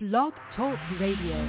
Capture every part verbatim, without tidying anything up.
Blog Talk Radio.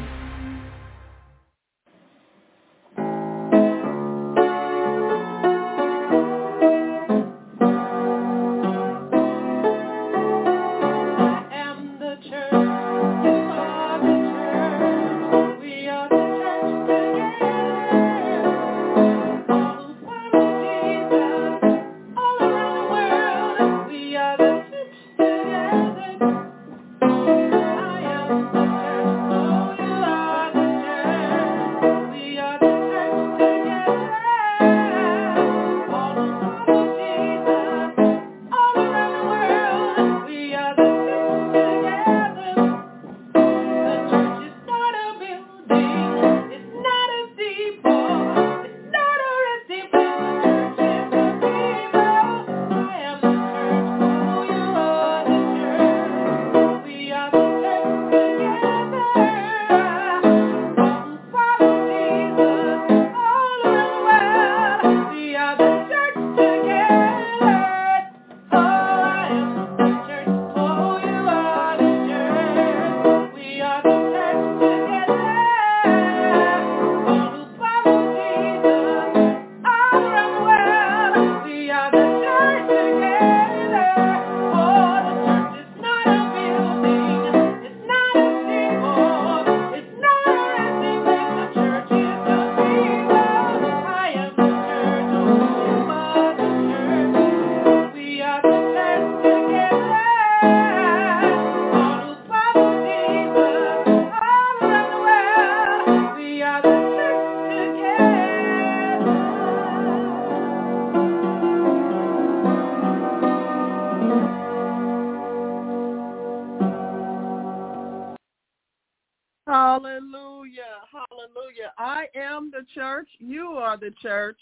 Hallelujah, hallelujah. I am the church. You are the church.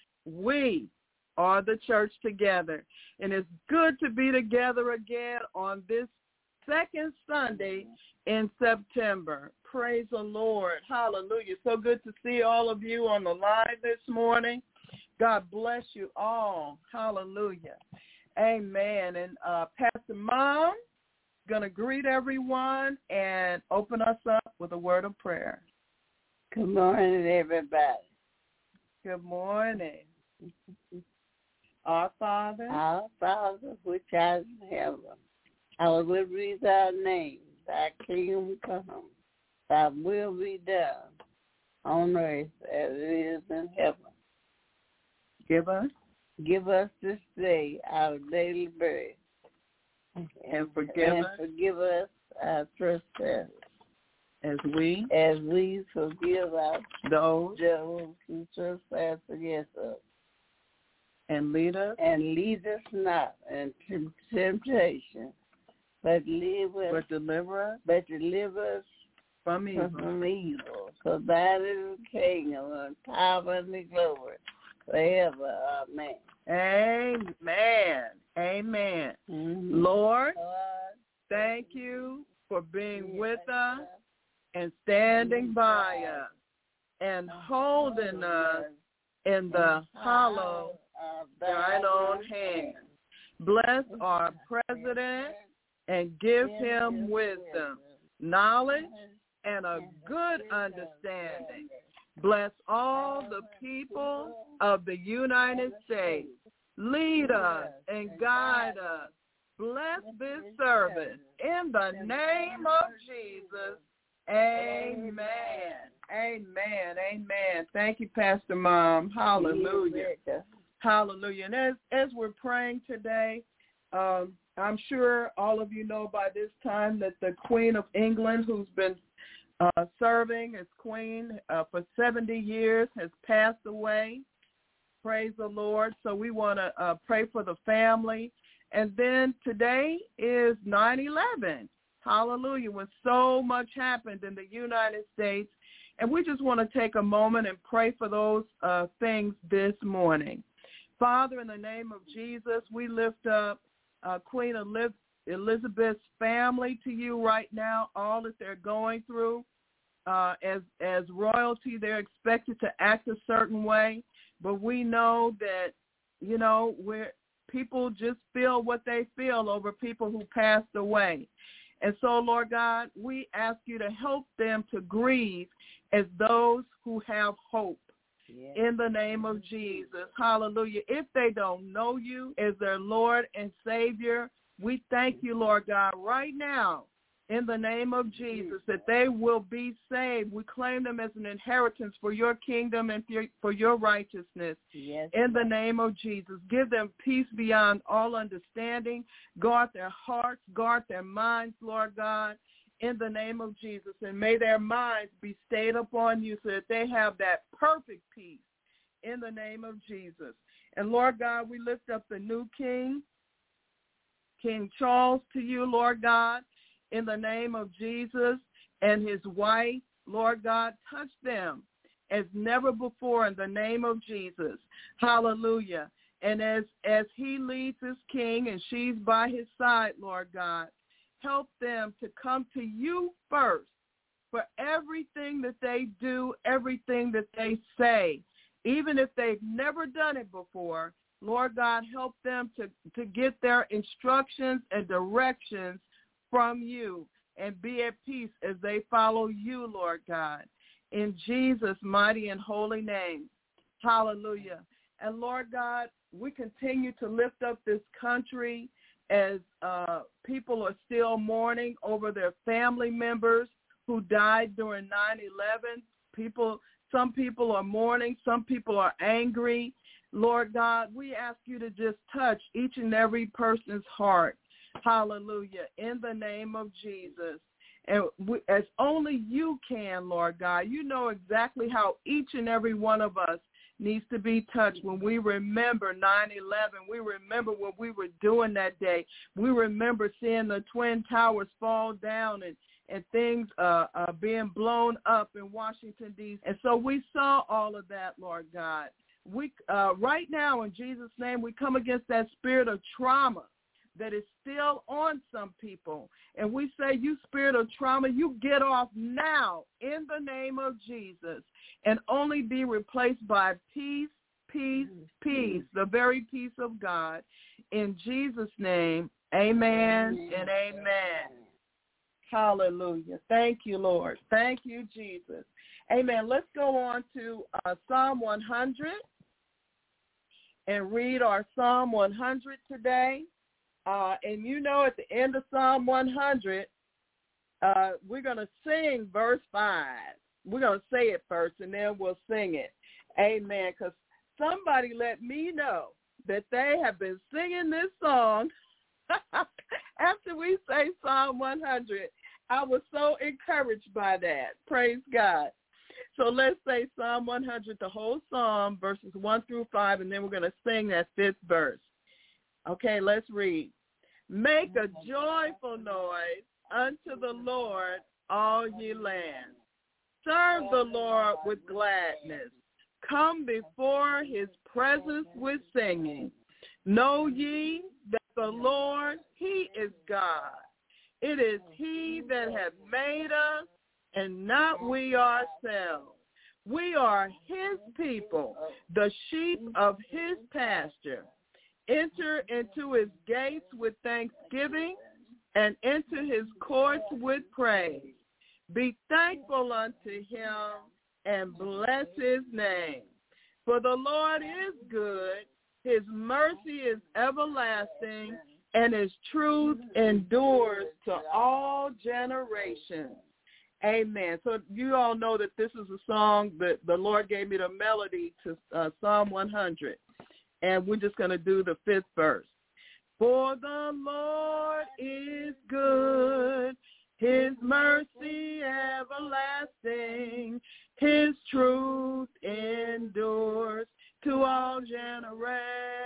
We are the church together. And it's good to be together again on this second Sunday in September. Praise the Lord. Hallelujah. So good to see all of you on the line this morning. God bless you all. Hallelujah. Amen. And uh, Pastor Mom going to greet everyone and open us up with a word of prayer. Good morning, everybody. Good morning. Our Father, our Father, which art in heaven, hallowed be thy name. Thy kingdom come, thy will be done on earth as it is in heaven. Give us, give us this day our daily bread. And forgive and us, forgive us our trespasses, as we as we forgive our those, those who trespass against us. And lead us, and lead us not into temptation, but deliver, but deliver us, but deliver us from evil. From evil. For thine is the kingdom and power and the glory forever. Amen. Amen. Amen. Mm-hmm. Lord, Lord, thank you for being with us and standing by us and holding us in the hollow of thine own hand. Bless our president and give him wisdom, knowledge, and a good understanding. Bless all the people of the United States. Lead us and guide us. Bless this service in the name of Jesus. Amen. Amen. Amen. Thank you, Pastor Mom. Hallelujah. Hallelujah. And as, as we're praying today, um, I'm sure all of you know by this time that the Queen of England, who's been uh, serving as queen uh, for seventy years, has passed away. Praise the Lord. So we want to uh, pray for the family. And then today is nine eleven. Hallelujah. When so much happened in the United States. And we just want to take a moment and pray for those uh, things this morning. Father, in the name of Jesus, we lift up uh, Queen Elizabeth's family to you right now, all that they're going through. Uh, as, as royalty, they're expected to act a certain way. But we know that, you know, we're, people just feel what they feel over people who passed away. And so, Lord God, we ask you to help them to grieve as those who have hope. Yes. In the name of Jesus. Hallelujah. If they don't know you as their Lord and Savior, we thank you, Lord God, right now, in the name of Jesus, that they will be saved. We claim them as an inheritance for your kingdom and for your righteousness. Yes. In the name of Jesus, give them peace beyond all understanding. Guard their hearts, guard their minds, Lord God, in the name of Jesus. And may their minds be stayed upon you so that they have that perfect peace in the name of Jesus. And Lord God, we lift up the new king, King Charles, to you, Lord God, in the name of Jesus, and his wife, Lord God, touch them as never before in the name of Jesus. Hallelujah. And as, as he leads his king and she's by his side, Lord God, help them to come to you first for everything that they do, everything that they say, even if they've never done it before. Lord God, help them to, to get their instructions and directions from you and be at peace as they follow you, Lord God, in Jesus' mighty and holy name. Hallelujah. And Lord God, we continue to lift up this country as uh, people are still mourning over their family members who died during nine eleven. People, some people are mourning, some people are angry. Lord God, we ask you to just touch each and every person's heart. Hallelujah, in the name of Jesus. And we, as only you can, Lord God, you know exactly how each and every one of us needs to be touched when we remember nine eleven. We remember what we were doing that day. We remember seeing the Twin Towers fall down and, and things uh, uh, being blown up in Washington, D C And so we saw all of that, Lord God. We uh, right now, in Jesus' name, we come against that spirit of trauma that is still on some people. And we say, you spirit of trauma, you get off now in the name of Jesus and only be replaced by peace, peace, peace, the very peace of God. In Jesus' name, amen and amen. Hallelujah. Thank you, Lord. Thank you, Jesus. Amen. Let's go on to uh, Psalm one hundred and read our Psalm one hundred today. Uh, and you know, at the end of Psalm one hundred, uh, we're going to sing verse five. We're going to say it first, and then we'll sing it. Amen. Because somebody let me know that they have been singing this song after we say Psalm one hundred. I was so encouraged by that. Praise God. So let's say Psalm one hundred, the whole psalm, verses one through five, and then we're going to sing that fifth verse. Okay, let's read. Make a joyful noise unto the Lord, all ye lands. Serve the Lord with gladness. Come before his presence with singing. Know ye that the Lord, he is God. It is he that hath made us, and not we ourselves. We are his people, the sheep of his pasture. Enter into his gates with thanksgiving and into his courts with praise. Be thankful unto him and bless his name. For the Lord is good, his mercy is everlasting, and his truth endures to all generations. Amen. So you all know that this is a song that the Lord gave me the melody to uh, Psalm one hundred. And we're just going to do the fifth verse. For the Lord is good, his mercy everlasting, his truth endures to all generations.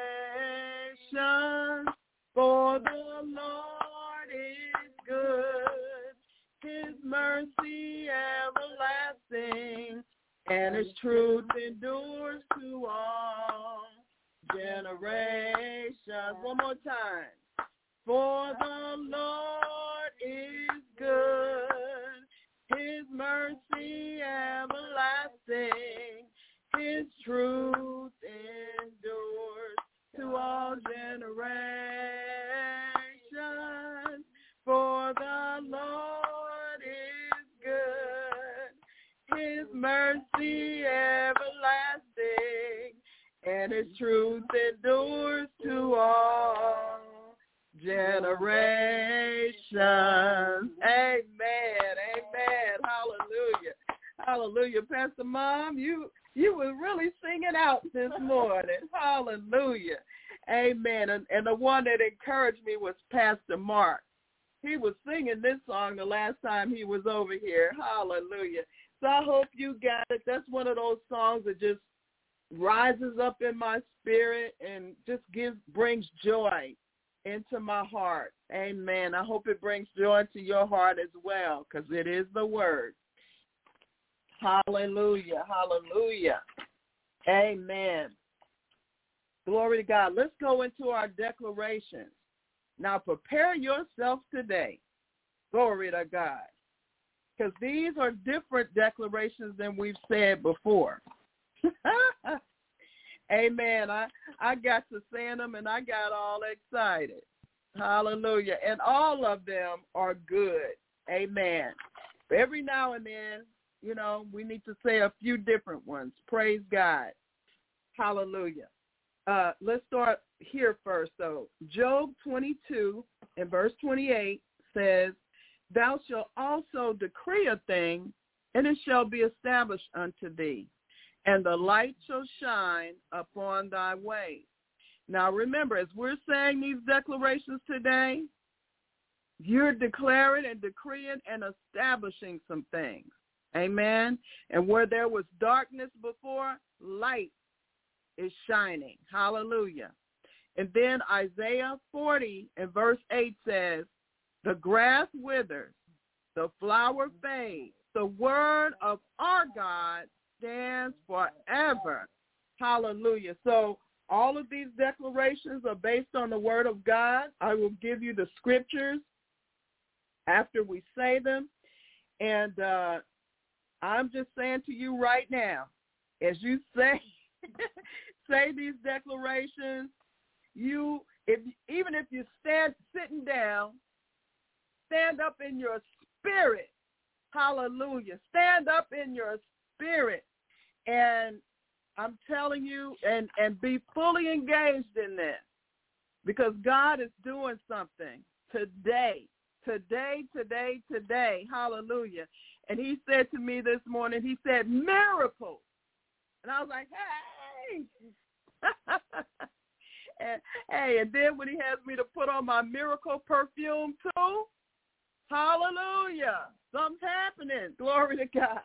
For the Lord is good, his mercy everlasting, and his truth endures to all generations. One more time. For the Lord is good, his mercy everlasting, his truth endures to all generations. For the mercy everlasting, and his truth endures to all generations. Amen. Amen. Hallelujah. Hallelujah. Pastor Mom, you you were really singing out this morning. Hallelujah. Amen. And, and the one that encouraged me was Pastor Mark. He was singing this song the last time he was over here. Hallelujah. So I hope you got it. That's one of those songs that just rises up in my spirit and just gives brings joy into my heart. Amen. I hope it brings joy to your heart as well, because it is the word. Hallelujah. Hallelujah. Amen. Glory to God. Let's go into our declarations. Now prepare yourself today. Glory to God. Because these are different declarations than we've said before. Amen. I, I got to saying them and I got all excited. Hallelujah. And all of them are good. Amen. But every now and then, you know, we need to say a few different ones. Praise God. Hallelujah. Uh, let's start here first, though. Job twenty-two and verse twenty-eight says, thou shalt also decree a thing, and it shall be established unto thee, and the light shall shine upon thy ways. Now, remember, as we're saying these declarations today, you're declaring and decreeing and establishing some things. Amen? And where there was darkness before, light is shining. Hallelujah. And then Isaiah forty and verse eight says, the grass withers, the flower fades, the word of our God stands forever. Hallelujah. So all of these declarations are based on the word of God. I will give you the scriptures after we say them. And uh, I'm just saying to you right now, as you say, say these declarations, you, if even if you stand sitting down, stand up in your spirit. Hallelujah. Stand up in your spirit. And I'm telling you, and, and be fully engaged in this, because God is doing something today, today, today, today. Hallelujah. And he said to me this morning, he said, miracles. And I was like, hey. and, hey, and then when he has me to put on my miracle perfume too, hallelujah, something's happening. Glory to God.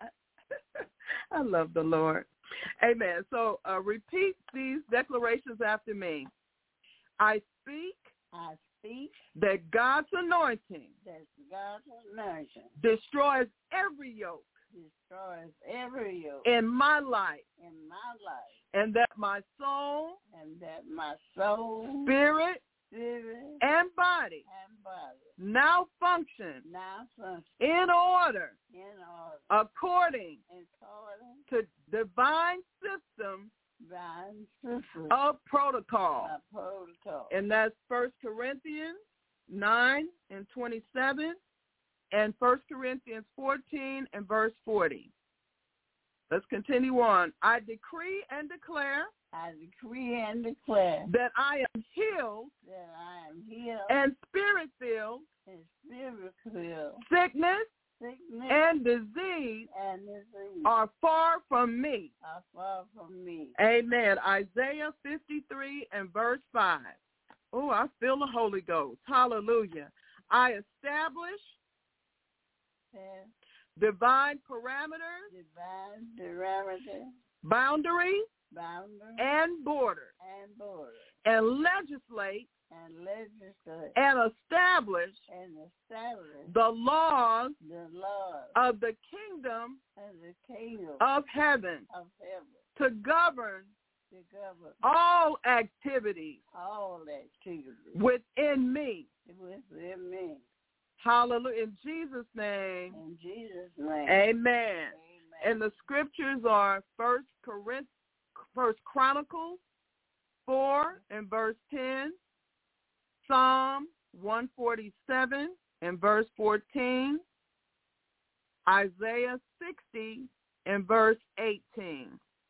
I love the Lord. Amen. So uh, repeat these declarations after me. I speak. I speak. That God's anointing. That God's anointing destroys every yoke. Destroys every yoke. In my life. In my life. And that my soul. And that my soul. Spirit. Spirit. And body. And body. Now function. Now function. In order. In order. According. According. To divine system. Divine system. Of protocol. Of protocol. And that's First Corinthians nine and twenty-seven. And First Corinthians fourteen and verse forty. Let's continue on. I decree and declare. I decree and declare. That I am healed. That I am healed. And spirit-filled. And spirit-filled. Sickness. Sickness. And disease. And disease. Are far from me. Are far from me. Amen. Isaiah fifty-three and verse five. Oh, I feel the Holy Ghost. Hallelujah. I establish. Yeah. Divine parameters. Divine parameters. Boundaries. Boundaries. And borders. And borders. And legislate. And legislate. And establish. And establish. The laws. The laws. Of the kingdom. Of the kingdom. Of heaven. Of heaven. To govern. To govern. All activities. All activities. Within me. Within me. Hallelujah. In Jesus' name. In Jesus' name. Amen. Amen. And the scriptures are First Corinthians, First Chronicles four and verse ten, Psalm one forty-seven and verse fourteen, Isaiah sixty and verse eighteen.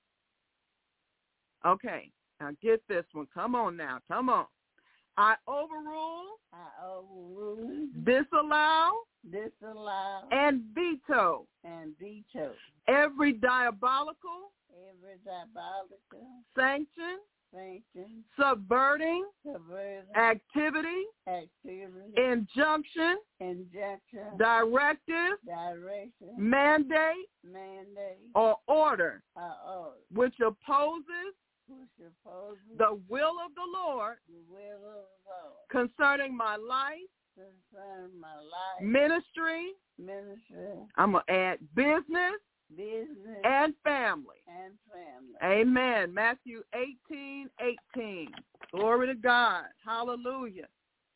Okay, now get this one. Come on now. Come on. I overrule, I overrule, disallow, disallow, and veto and veto every diabolical, every diabolical, sanction, sanction, subverting, subverting, activity, activity, injunction, injunction, directive, direction, mandate, mandate, or order or order, which opposes which opposes the will of the Lord the will of the Lord concerning my life, concerning my life, ministry, ministry, I'm going to add business, business, and family. and family. Amen. Matthew eighteen eighteen. Glory to God. Hallelujah.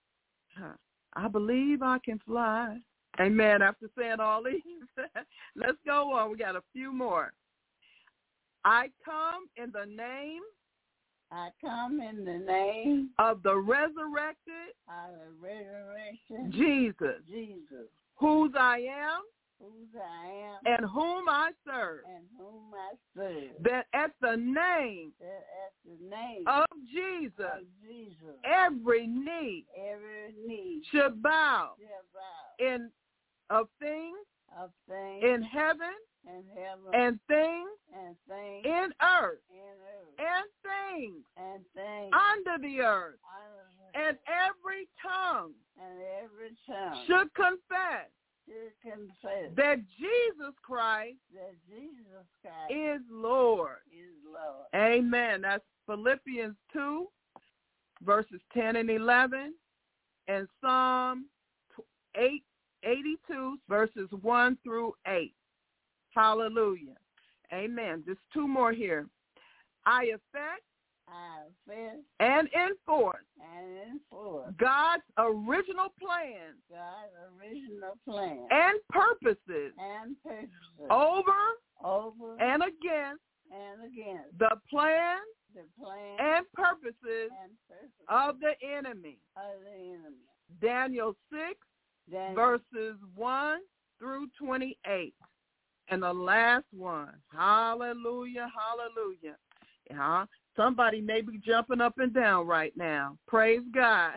I believe I can fly. Amen. After saying all these, let's go on. We got a few more. I come in the name I come in the name of the resurrected of the resurrection, Jesus, Jesus, whose I am whose I am, and whom I serve, and whom I serve, that at the name that at the name of Jesus, of Jesus, every knee every knee should bow shall bow in of things of things in heaven in heaven and things and things in earth in earth and things and things under the earth, under the and every tongue and every tongue should confess should confess that Jesus Christ that Jesus Christ is Lord. is Lord. Amen. That's Philippians two, verses ten and eleven, and Psalm eight, eighty-two, verses one through eight. Hallelujah. Amen. Just two more here. I affect I affect and enforce and enforce God's original plans God's original plan and purposes and purposes over over and against and against the plans the plan and purposes and purposes of the enemy. of the enemy. Daniel six, Daniel, verses one through twenty-eight. And the last one, hallelujah, hallelujah. Yeah, somebody may be jumping up and down right now. Praise God.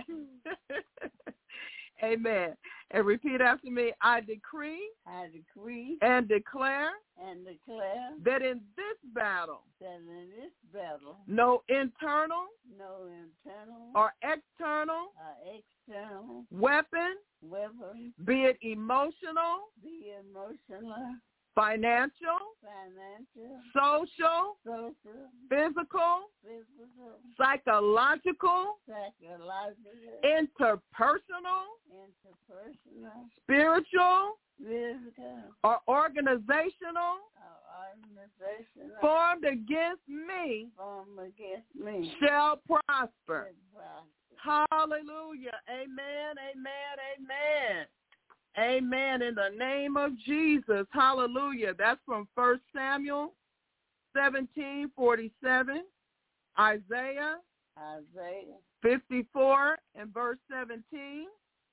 Amen. And repeat after me. I decree I decree and declare and declare that in this battle, that in this battle, no internal no internal or external or external weapon, weapon, be it emotional, be emotional, financial, financial, social, social, physical, physical, psychological, psychological, interpersonal, interpersonal, spiritual, physical, or organizational or organizational formed against me formed against me shall prosper. shall prosper. Hallelujah. Amen, amen, amen. Amen. In the name of Jesus. Hallelujah. That's from First Samuel seventeen forty-seven, Isaiah Isaiah fifty-four and verse seventeen,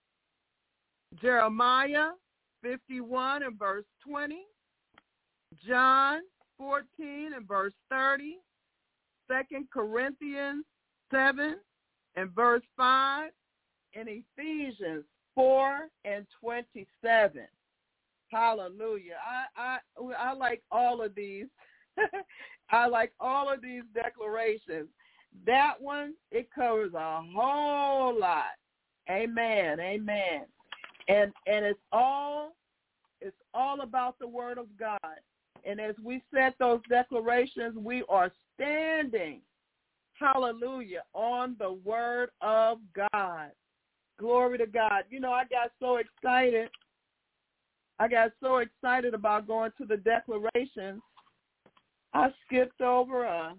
Jeremiah fifty-one and verse twenty, John fourteen and verse thirty, Second Corinthians seven and verse five, and Ephesians four and twenty-seven. Hallelujah. I, I, I like all of these. I like all of these declarations. That one, it covers a whole lot. Amen. Amen. And and it's all it's all about the word of God. And as we set those declarations, we are standing, hallelujah, on the word of God. Glory to God. You know, I got so excited. I got so excited about going to the declarations. I skipped over a.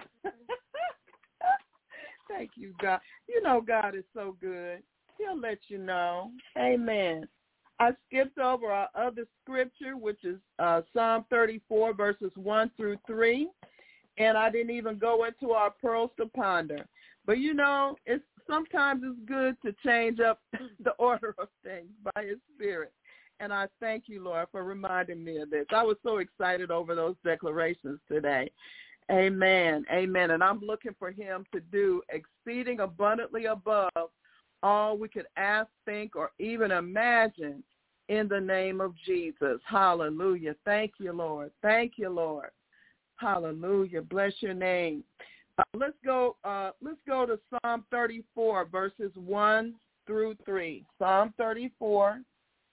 Thank you, God. You know God is so good. He'll let you know. Amen. I skipped over our other scripture, which is uh, Psalm thirty-four, verses one through three. And I didn't even go into our pearls to ponder. But, you know, it's sometimes it's good to change up the order of things by his Spirit. and I thank you, Lord, for reminding me of this. I was so excited over those declarations today. Amen. Amen. And I'm looking for him to do exceeding abundantly above all we could ask, think, or even imagine in the name of Jesus. Hallelujah. Thank you, Lord. Thank you, Lord. Hallelujah. Bless your name. Uh, let's go. Uh, let's go to Psalm thirty-four, verses one through three. Psalm thirty-four,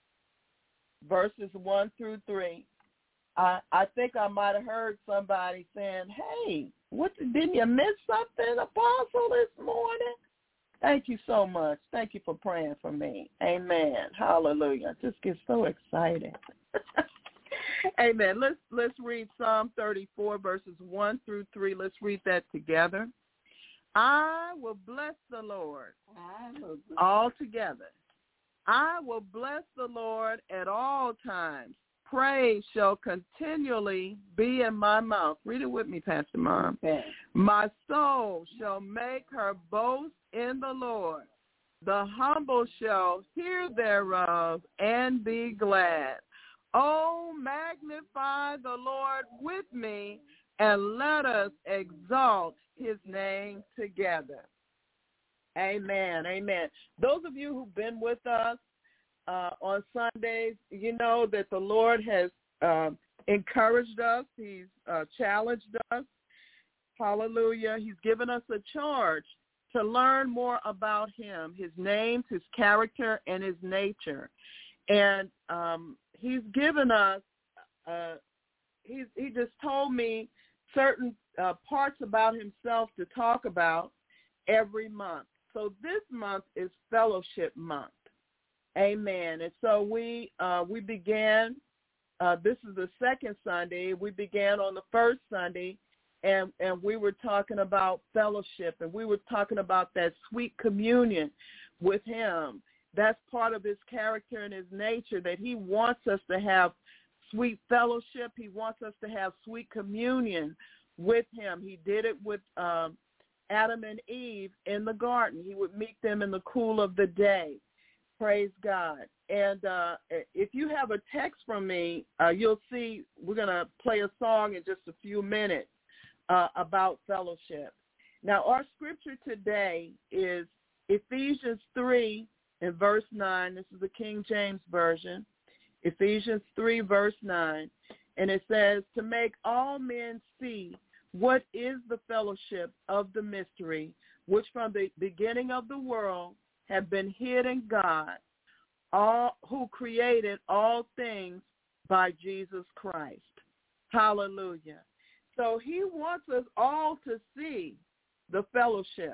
verses one through three. I I think I might have heard somebody saying, "Hey, what didn't you miss something, Apostle, this morning?" Thank you so much. Thank you for praying for me. Amen. Hallelujah. I just get so excited. Amen. Let's let's read Psalm thirty-four, verses one through three. Let's read that together. I will bless the Lord all together. I will bless the Lord at all times. Praise shall continually be in my mouth. Read it with me, Pastor Mom. Okay. My soul shall make her boast in the Lord. The humble shall hear thereof and be glad. Oh, magnify the Lord with me, and let us exalt his name together. Amen. Amen. Those of you who've been with us uh, on Sundays, you know that the Lord has uh, encouraged us. He's uh, challenged us. Hallelujah. He's given us a charge to learn more about him, his name, his character, and his nature. And um, he's given us, uh, he's, he just told me certain uh, parts about himself to talk about every month. So this month is Fellowship Month. Amen. And so we uh, we began, uh, this is the second Sunday. We began on the first Sunday, and, and we were talking about fellowship, and we were talking about that sweet communion with him. That's part of his character and his nature, that he wants us to have sweet fellowship. He wants us to have sweet communion with him. He did it with um, Adam and Eve in the garden. He would meet them in the cool of the day. Praise God. And uh, if you have a text from me, uh, you'll see we're going to play a song in just a few minutes uh, about fellowship. Now, our scripture today is Ephesians three in verse nine. This is the King James Version. Ephesians three, verse nine. And it says, to make all men see what is the fellowship of the mystery, which from the beginning of the world have been hid in God, all who created all things by Jesus Christ. Hallelujah. So he wants us all to see the fellowship.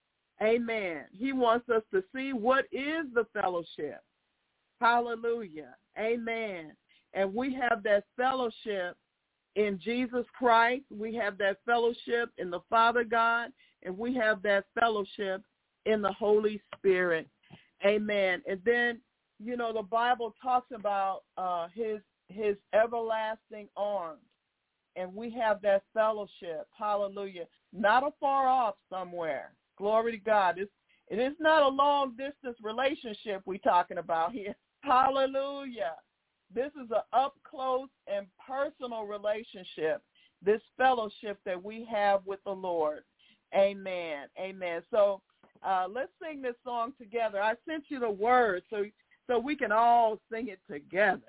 Amen. He wants us to see what is the fellowship. Hallelujah. Amen. And we have that fellowship in Jesus Christ. We have that fellowship in the Father God, and we have that fellowship in the Holy Spirit. Amen. And then, you know, the Bible talks about uh, his his everlasting arms, and we have that fellowship. Hallelujah. Not afar off somewhere. Glory to God. It's, it is not a long-distance relationship we're talking about here. Hallelujah. This is an up-close and personal relationship, this fellowship that we have with the Lord. Amen. Amen. So uh, let's sing this song together. I sent you the words so, so we can all sing it together.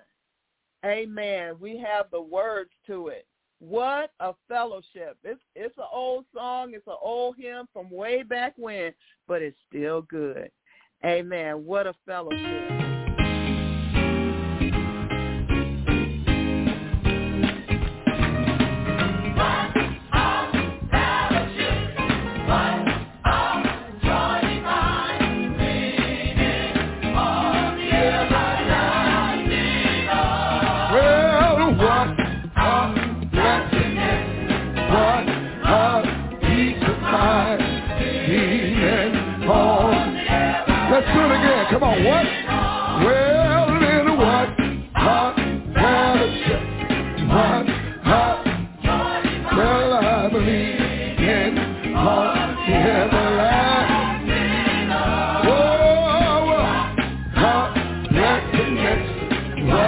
Amen. We have the words to it. What a fellowship. It's it's an old song. It's an old hymn from way back when, but it's still good. Amen. What a fellowship. Come on, what? Well, then what? Hot fellowship. What? Hot. Well, I believe in hot everlasting. Oh, hot blessedness.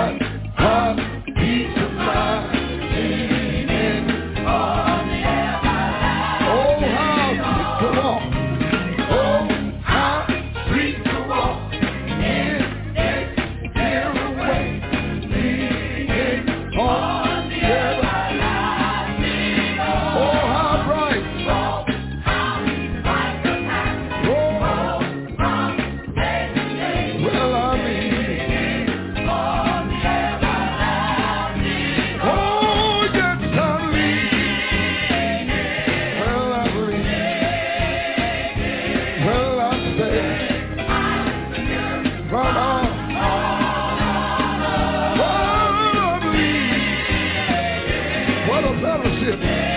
fellowship.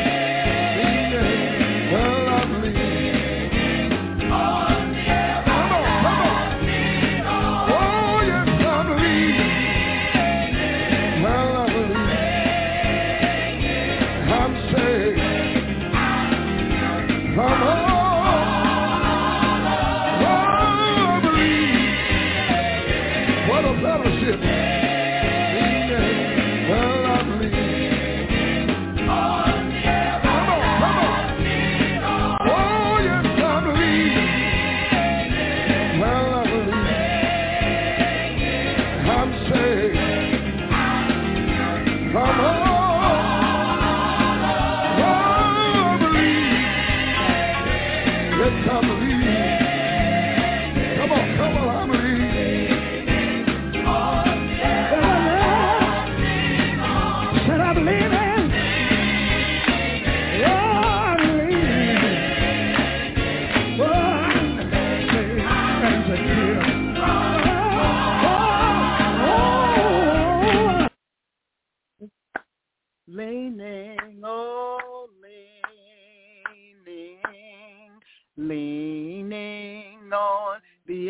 Well, I believe. Come on, come on. Oh, yes, I believe. Well, I believe. I'm saved. Come on. Oh, I believe. What a fellowship. Well, I believe. Come on, oh, I believe. Yes, I believe. Come on, come on, I believe. Said I believe it. Oh, I believe. Oh, I'm saved and secure. Leaning, oh, leaning, leaning on the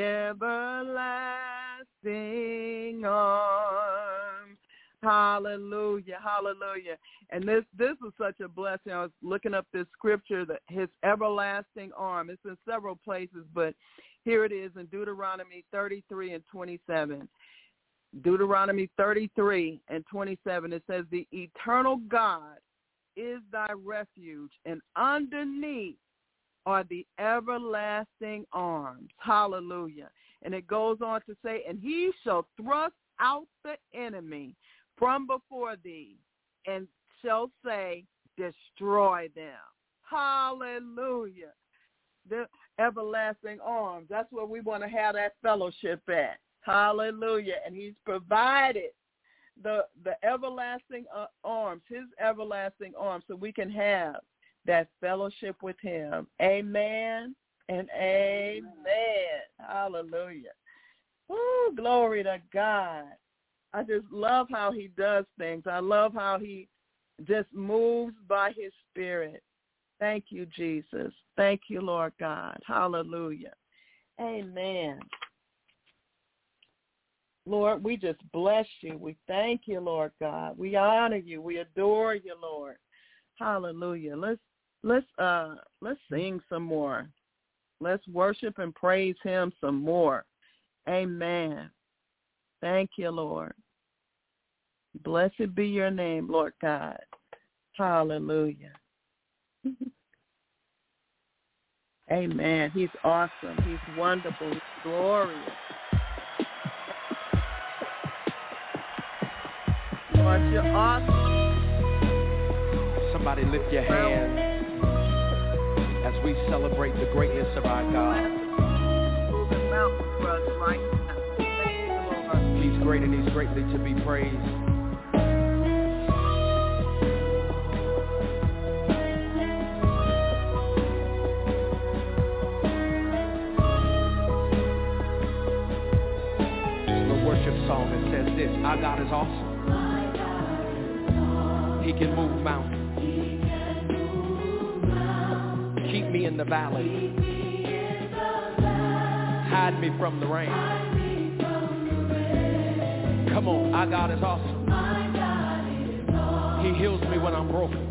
everlasting arms. Hallelujah, hallelujah. And this this is such a blessing. I was looking up this scripture, that his everlasting arm. It's in several places, but here it is in Deuteronomy thirty-three and twenty-seven. Deuteronomy thirty-three and twenty-seven, it says, the eternal God is thy refuge, and underneath are the everlasting arms. Hallelujah. And it goes on to say, and he shall thrust out the enemy from before thee, and shall say, destroy them. Hallelujah. The everlasting arms. That's where we want to have that fellowship at. Hallelujah. And he's provided the the everlasting uh, arms, his everlasting arms, so we can have that fellowship with him. Amen and amen. Hallelujah. Ooh, glory to God. I just love how he does things. I love how he just moves by his spirit. Thank you, Jesus. Thank you, Lord God. Hallelujah. Amen. Lord, we just bless you. We thank you, Lord God. We honor you. We adore you, Lord. Hallelujah. Let's let's uh let's sing some more. Let's worship and praise him some more. Amen. Thank you, Lord. Blessed be your name, Lord God. Hallelujah. Amen. He's awesome. He's wonderful. He's glorious. Lord, you're awesome. Somebody lift your hand as we celebrate the greatness of our God. He's great and he's greatly to be praised. Song that says this: our God is awesome. He can move mountains. Keep me in the valley. Hide me from the rain. Come on, our God is awesome. He heals me when I'm broken.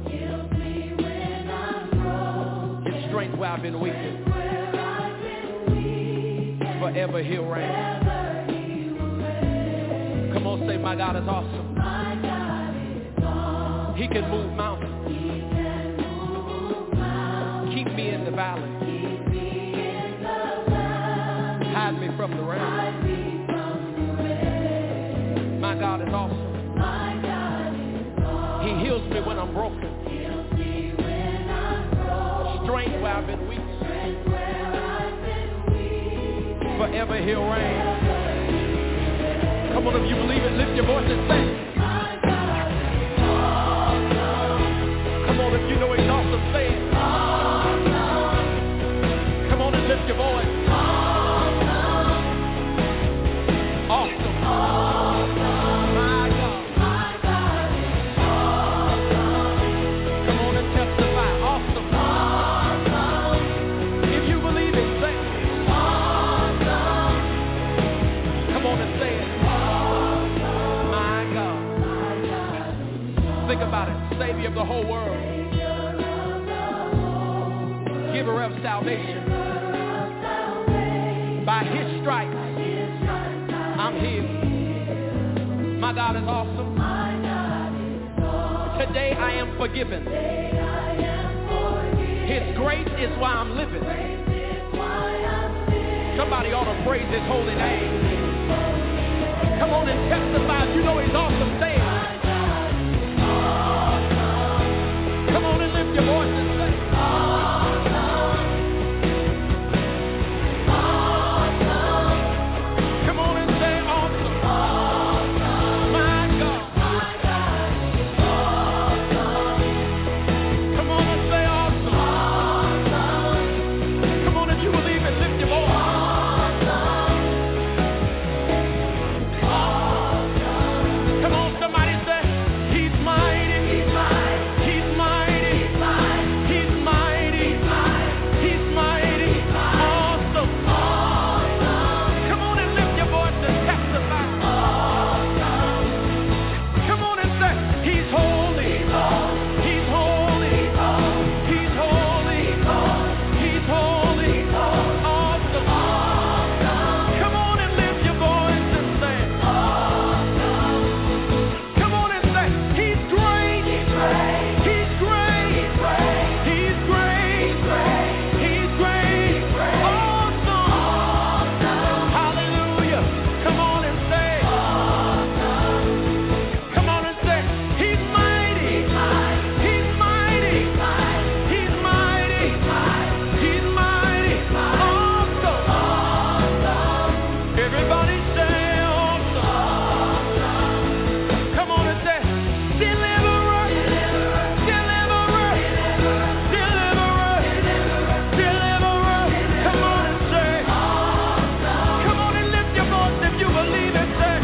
Gives strength where I've been weak. Forever he'll reign. Come on, say, my God is awesome. My God is awesome. He can move mountains. He can move mountains. Keep me in the valley. Keep me in the valley. Hide me from the rain. Hide me from the rain. My God is awesome. My God is awesome. He heals me when I'm broken. Heals me when I'm broken. Strength where I've been weak. Strength where I've been weak. Forever he'll reign. Come on, if you believe it, lift your voice and say, my God is awesome. Come on, if you know he's awesome, say it. Awesome. Come on and lift your voice. Awesome. Awesome. Awesome. My God. My God is awesome. Come on, Think about it. Savior of the whole world. Giver of salvation. By his stripes, I'm healed. My God is awesome. Today I am forgiven. His grace is why I'm living. Somebody ought to praise his holy name. Come on and testify if you know he's awesome. Say it. Come on and lift your voice and say, come on and say awesome. My God. Come on and say awesome. Come on, if you believe it, lift your voice. Come on, somebody say, he's mighty. He's mighty. He's mighty. He's mighty. He's mighty. Awesome. Come on and lift your voice and testify. Come on and say, he's holy. He's holy. He's holy. He's holy. Awesome. Come on and lift your voice and say, come on and say, he's great. He's great. He's great. He's great. Awesome. Hallelujah. Come on and say, come on and say, he's mighty. He's mighty. He's mighty. He's mighty. Awesome. Everybody say awesome. Come on and say, deliverer. Deliverer. Deliverer. Deliverer. Come on and say, come on and lift your voice if you believe it. Say,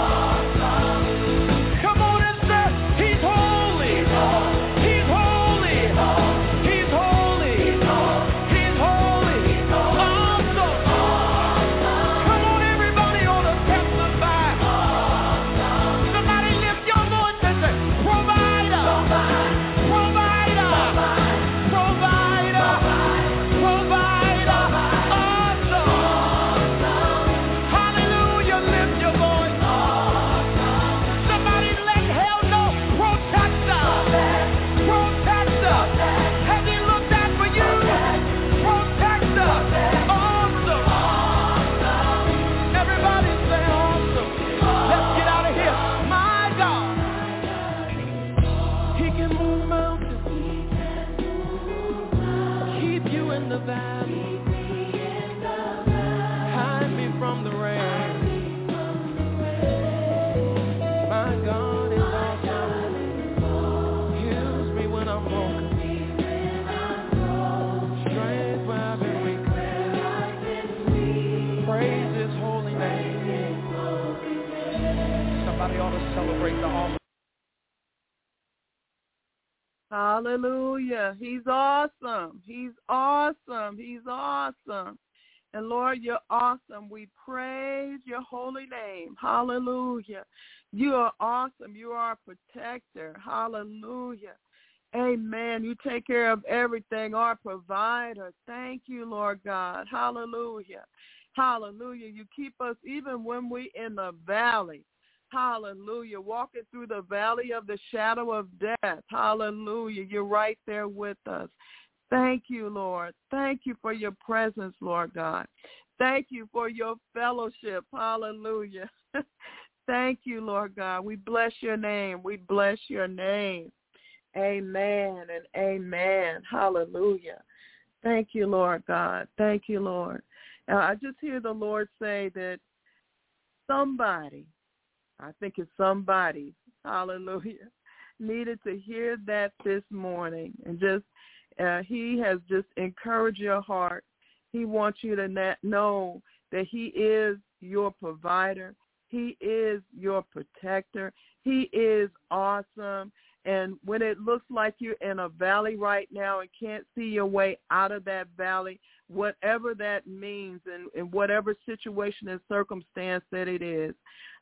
come on and say, he's holy. He's holy. He's holy. He's holy. Awesome. Come on, everybody ought to testify. Somebody lift your voice and say, provider. Provider. Provider. Provider. Awesome. Hallelujah. Lift your voice. Somebody let hell know. Protector. Protector. Has he looked out for you? Protector. Awesome. Everybody say awesome. Let's get out of here. My God. He can move mountains. Keep you in the valley. Hide me from the rain. My God is awesome. Heals me when I'm broken. Strength where I've been weak. Praise his holy name. Somebody ought to celebrate the awesome. Hallelujah. He's awesome. He's awesome. He's awesome. And Lord, you're awesome. We praise your holy name. Hallelujah. You are awesome. You are a protector. Hallelujah. Amen. You take care of everything, our provider. Thank you, Lord God. Hallelujah. Hallelujah. You keep us even when we're in the valley. Hallelujah. Walking through the valley of the shadow of death. Hallelujah. You're right there with us. Thank you, Lord. Thank you for your presence, Lord God. Thank you for your fellowship. Hallelujah. Thank you, Lord God. We bless your name. We bless your name. Amen and amen. Hallelujah. Thank you, Lord God. Thank you, Lord. Uh, I just hear the Lord say that somebody, I think it's somebody, hallelujah, needed to hear that this morning. And just, uh, he has just encouraged your heart. He wants you to na- know that he is your provider. He is your protector. He is awesome. And when it looks like you're in a valley right now and can't see your way out of that valley, whatever that means and, and whatever situation and circumstance that it is,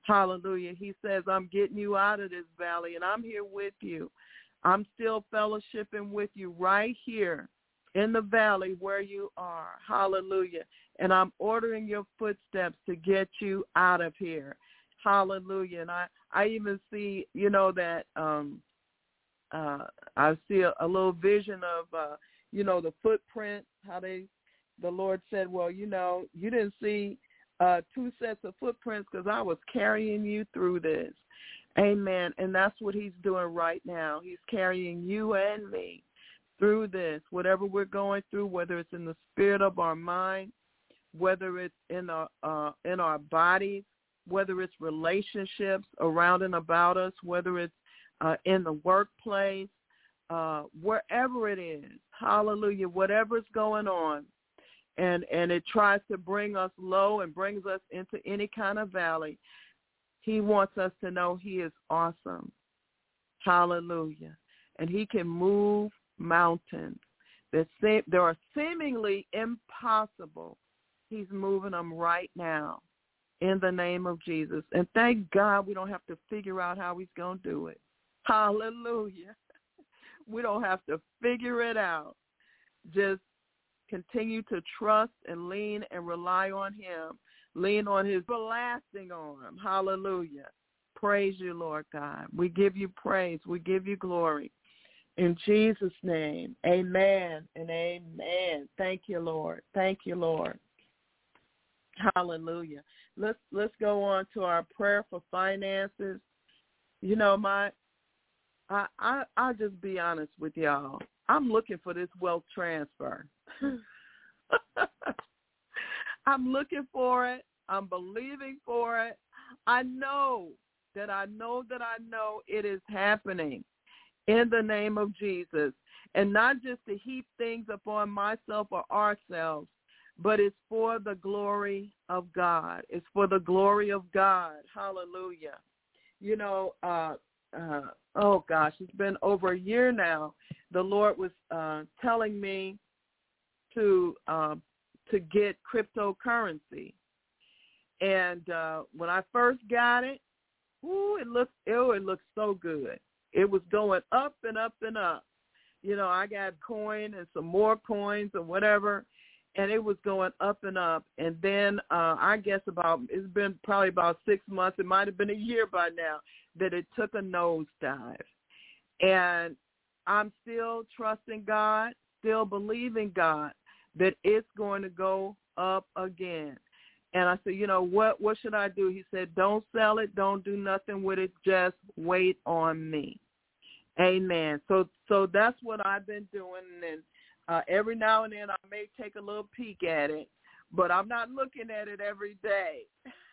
Hallelujah. He says, I'm getting you out of this valley, and I'm here with you. I'm still fellowshipping with you right here in the valley where you are. Hallelujah. And I'm ordering your footsteps to get you out of here. Hallelujah. And I, I even see, you know, that um, uh, I see a, a little vision of, uh, you know, the footprint, how they, the Lord said, well, you know, you didn't see uh, two sets of footprints because I was carrying you through this. Amen. And that's what he's doing right now. He's carrying you and me through this, whatever we're going through, whether it's in the spirit of our mind, whether it's in our, uh, in our bodies, whether it's relationships around and about us, whether it's uh, in the workplace, uh, wherever it is, hallelujah, whatever's going on, and, and it tries to bring us low and brings us into any kind of valley, he wants us to know he is awesome. Hallelujah. And he can move mountains that seem, they are seemingly impossible. He's moving them right now in the name of Jesus. And thank God we don't have to figure out how he's going to do it. Hallelujah. We don't have to figure it out. Just continue to trust and lean and rely on him. Lean on his everlasting arm. Hallelujah. Praise you, Lord God. We give you praise. We give you glory. In Jesus' name, amen and amen. Thank you, Lord. Thank you, Lord. Hallelujah. Let's let's go on to our prayer for finances. You know, my I I I'll just be honest with y'all. I'm looking for this wealth transfer. I'm looking for it. I'm believing for it. I know that I know that I know it is happening in the name of Jesus. And not just to heap things upon myself or ourselves, but it's for the glory of God. It's for the glory of God. Hallelujah. You know, uh, uh, oh, gosh, it's been over a year now. The Lord was uh, telling me to uh, to get cryptocurrency. And uh, when I first got it, ooh, it looked, oh, it looked so good. It was going up and up and up. You know, I got coin and some more coins or whatever, and it was going up and up. And then uh, I guess about, it's been probably about six months, it might have been a year by now, that it took a nosedive. And I'm still trusting God, still believing God that it's going to go up again. And I said, you know, what, what should I do? He said, don't sell it. Don't do nothing with it. Just wait on me. Amen. So so that's what I've been doing. And uh, every now and then I may take a little peek at it, but I'm not looking at it every day.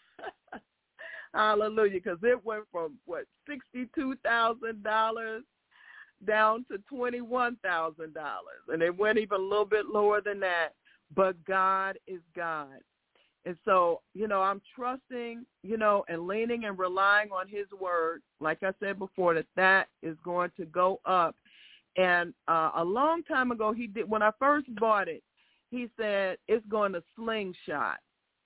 Hallelujah. Because it went from, what, sixty-two thousand dollars down to twenty-one thousand dollars. And it went even a little bit lower than that. But God is God. And so, you know, I'm trusting, you know, and leaning and relying on his word, like I said before, that that is going to go up. And uh, a long time ago, he did, when I first bought it, he said it's going to slingshot.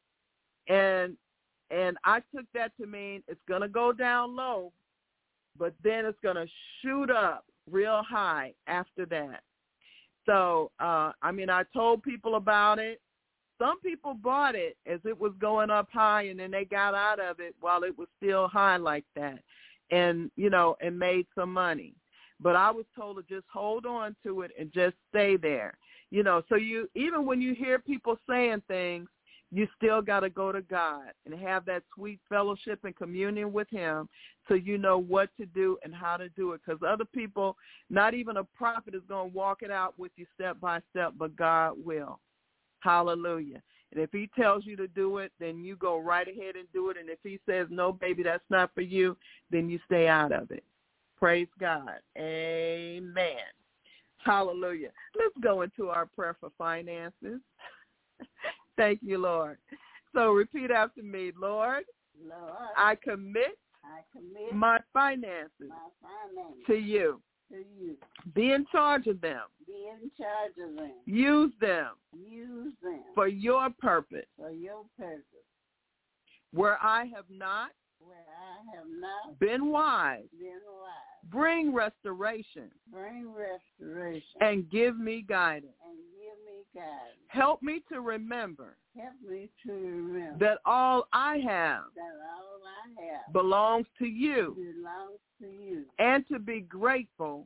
And and I took that to mean it's going to go down low, but then it's going to shoot up real high after that. So, uh, I mean, I told people about it. Some people bought it as it was going up high, and then they got out of it while it was still high like that, and, you know, and made some money. But I was told to just hold on to it and just stay there. You know, so you, even when you hear people saying things, you still got to go to God and have that sweet fellowship and communion with him so you know what to do and how to do it. Because other people, not even a prophet is going to walk it out with you step by step, but God will. Hallelujah. And if he tells you to do it, then you go right ahead and do it. And if he says, no, baby, that's not for you, then you stay out of it. Praise God. Amen. Hallelujah. Let's go into our prayer for finances. Thank you, Lord. So repeat after me. Lord, Lord, I commit, I commit my finances, my finances to you. to you. Be in charge of them. Be in charge of them. Use them Use them for your purpose. for your purpose. Where I have not where I have not been wise. been wise. Bring restoration. Bring restoration. And give me guidance. And give me guidance. Help me to remember. Help me to remember. That all I have. That all I have. Belongs to you. Belongs to you. And to be grateful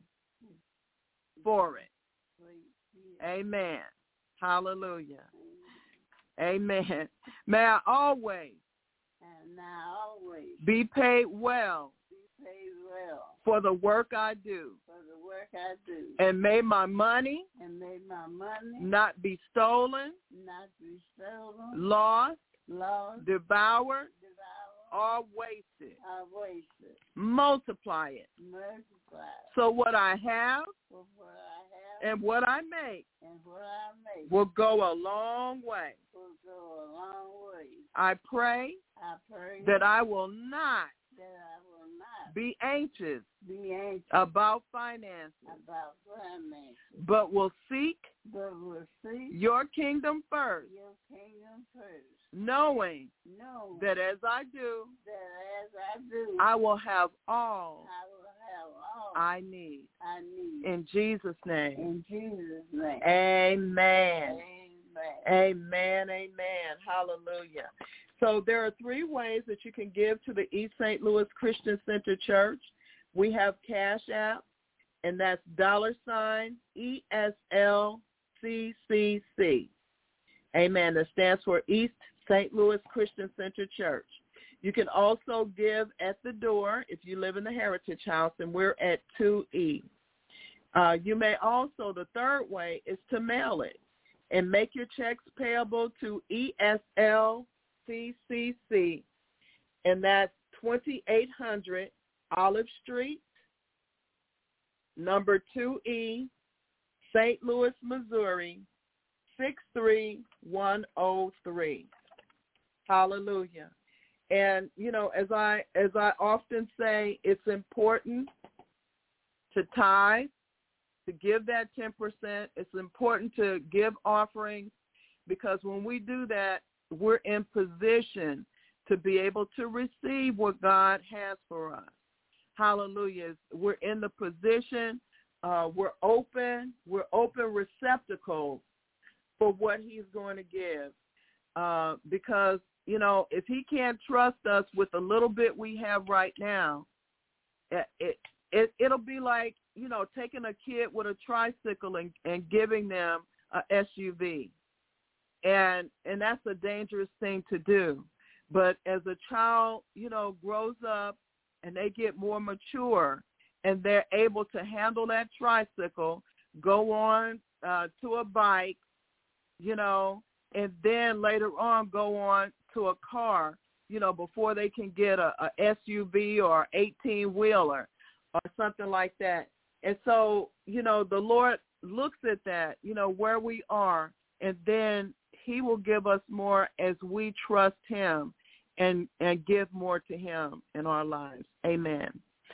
for it. Amen. Hallelujah. Amen. May I always, and now always be paid well, be paid well for the work I do. For the work I do. And may my money, and may my money not be stolen, not be stolen, lost, lost, devoured, devoured, or wasted. or wasted. Multiply it. Multiply it. So what I have, For what I have, and what I make, and what I make will go a long way. will go a long way. I pray I pray that I will not that I will not be anxious be anxious about finances, about finances, but will seek but will seek your kingdom first, your kingdom first, knowing knowing that as I do, that as I do, I will have all I will have all I need. I need. In Jesus' name. In Jesus' name. Amen. Amen. Amen. Amen. Hallelujah. So there are three ways that you can give to the East Saint Louis Christian Center Church. We have Cash App, and that's dollar sign E S L C C C. Amen. That stands for East Saint Louis Christian Center Church. You can also give at the door if you live in the Heritage House, and we're at two E. Uh, you may also, the third way is to mail it and make your checks payable to E S L C C C, and that's twenty-eight hundred Olive Street, number two E, Saint Louis, Missouri, six three one oh three. Hallelujah. And, you know, as I as I often say, it's important to tithe, to give that ten percent. It's important to give offerings, because when we do that, we're in position to be able to receive what God has for us. Hallelujah. We're in the position, uh, we're open, we're open receptacles for what he's going to give. Uh, because, you know, if he can't trust us with the little bit we have right now, it, it, it, it'll be like, you know, taking a kid with a tricycle and, and giving them a S U V. And and that's a dangerous thing to do. But as a child, you know, grows up and they get more mature and they're able to handle that tricycle, go on uh, to a bike, you know, and then later on go on to a car, you know, before they can get a, a S U V or eighteen-wheeler or something like that. And so, you know, the Lord looks at that, you know, where we are, and then he will give us more as we trust him and, and give more to him in our lives. Amen.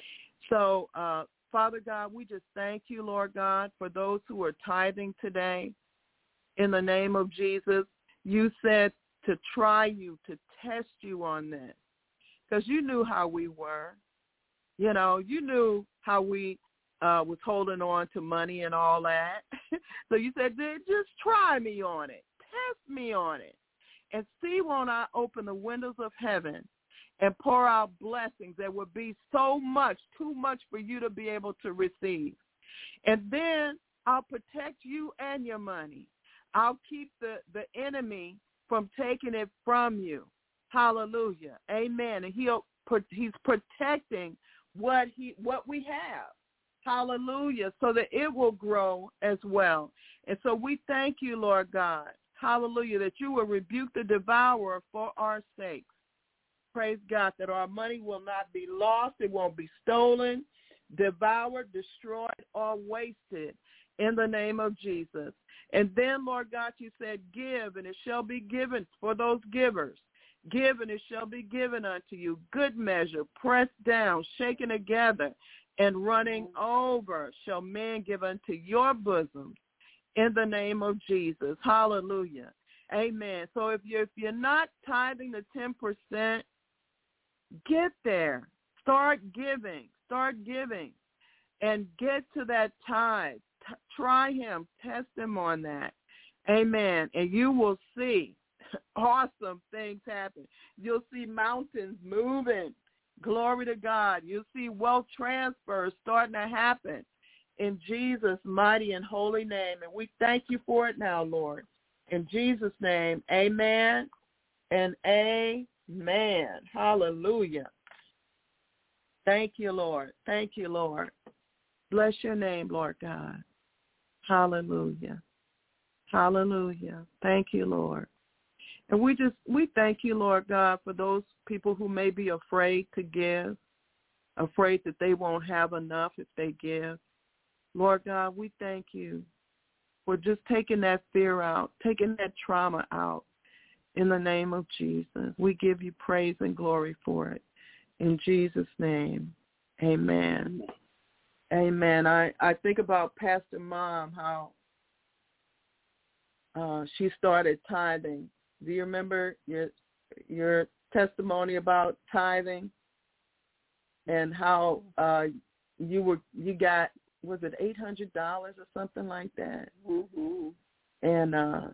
So, uh, Father God, we just thank you, Lord God, for those who are tithing today. In the name of Jesus, you said to try you, to test you on this, because you knew how we were. You know, you knew how we uh, was holding on to money and all that. So you said, just try me on it. Test me on it, and see won't I open the windows of heaven and pour out blessings that would be so much, too much for you to be able to receive. And then I'll protect you and your money. I'll keep the, the enemy from taking it from you. Hallelujah. Amen. And he'll he's protecting what he what we have. Hallelujah. So that it will grow as well. And so we thank you, Lord God. Hallelujah, that you will rebuke the devourer for our sakes. Praise God, that our money will not be lost, it won't be stolen, devoured, destroyed, or wasted in the name of Jesus. And then, Lord God, you said, give, and it shall be given for those givers. Give, and it shall be given unto you. Good measure, pressed down, shaken together, and running over shall men give unto your bosom. In the name of Jesus. Hallelujah. Amen. So if you're, if you're not tithing the ten percent, get there. Start giving. Start giving. And get to that tithe. T- try him. Test him on that. Amen. And you will see awesome things happen. You'll see mountains moving. Glory to God. You'll see wealth transfers starting to happen in Jesus' mighty and holy name. And we thank you for it now, Lord. In Jesus' name, amen and amen. Hallelujah. Thank you, Lord. Thank you, Lord. Bless your name, Lord God. Hallelujah. Hallelujah. Thank you, Lord. And we just, we thank you, Lord God, for those people who may be afraid to give, afraid that they won't have enough if they give. Lord God, we thank you for just taking that fear out, taking that trauma out in the name of Jesus. We give you praise and glory for it. In Jesus' name, amen. Amen. I, I think about Pastor Mom, how uh, she started tithing. Do you remember your your testimony about tithing and how uh, you were you got, was it eight hundred dollars or something like that? Mm-hmm. And uh,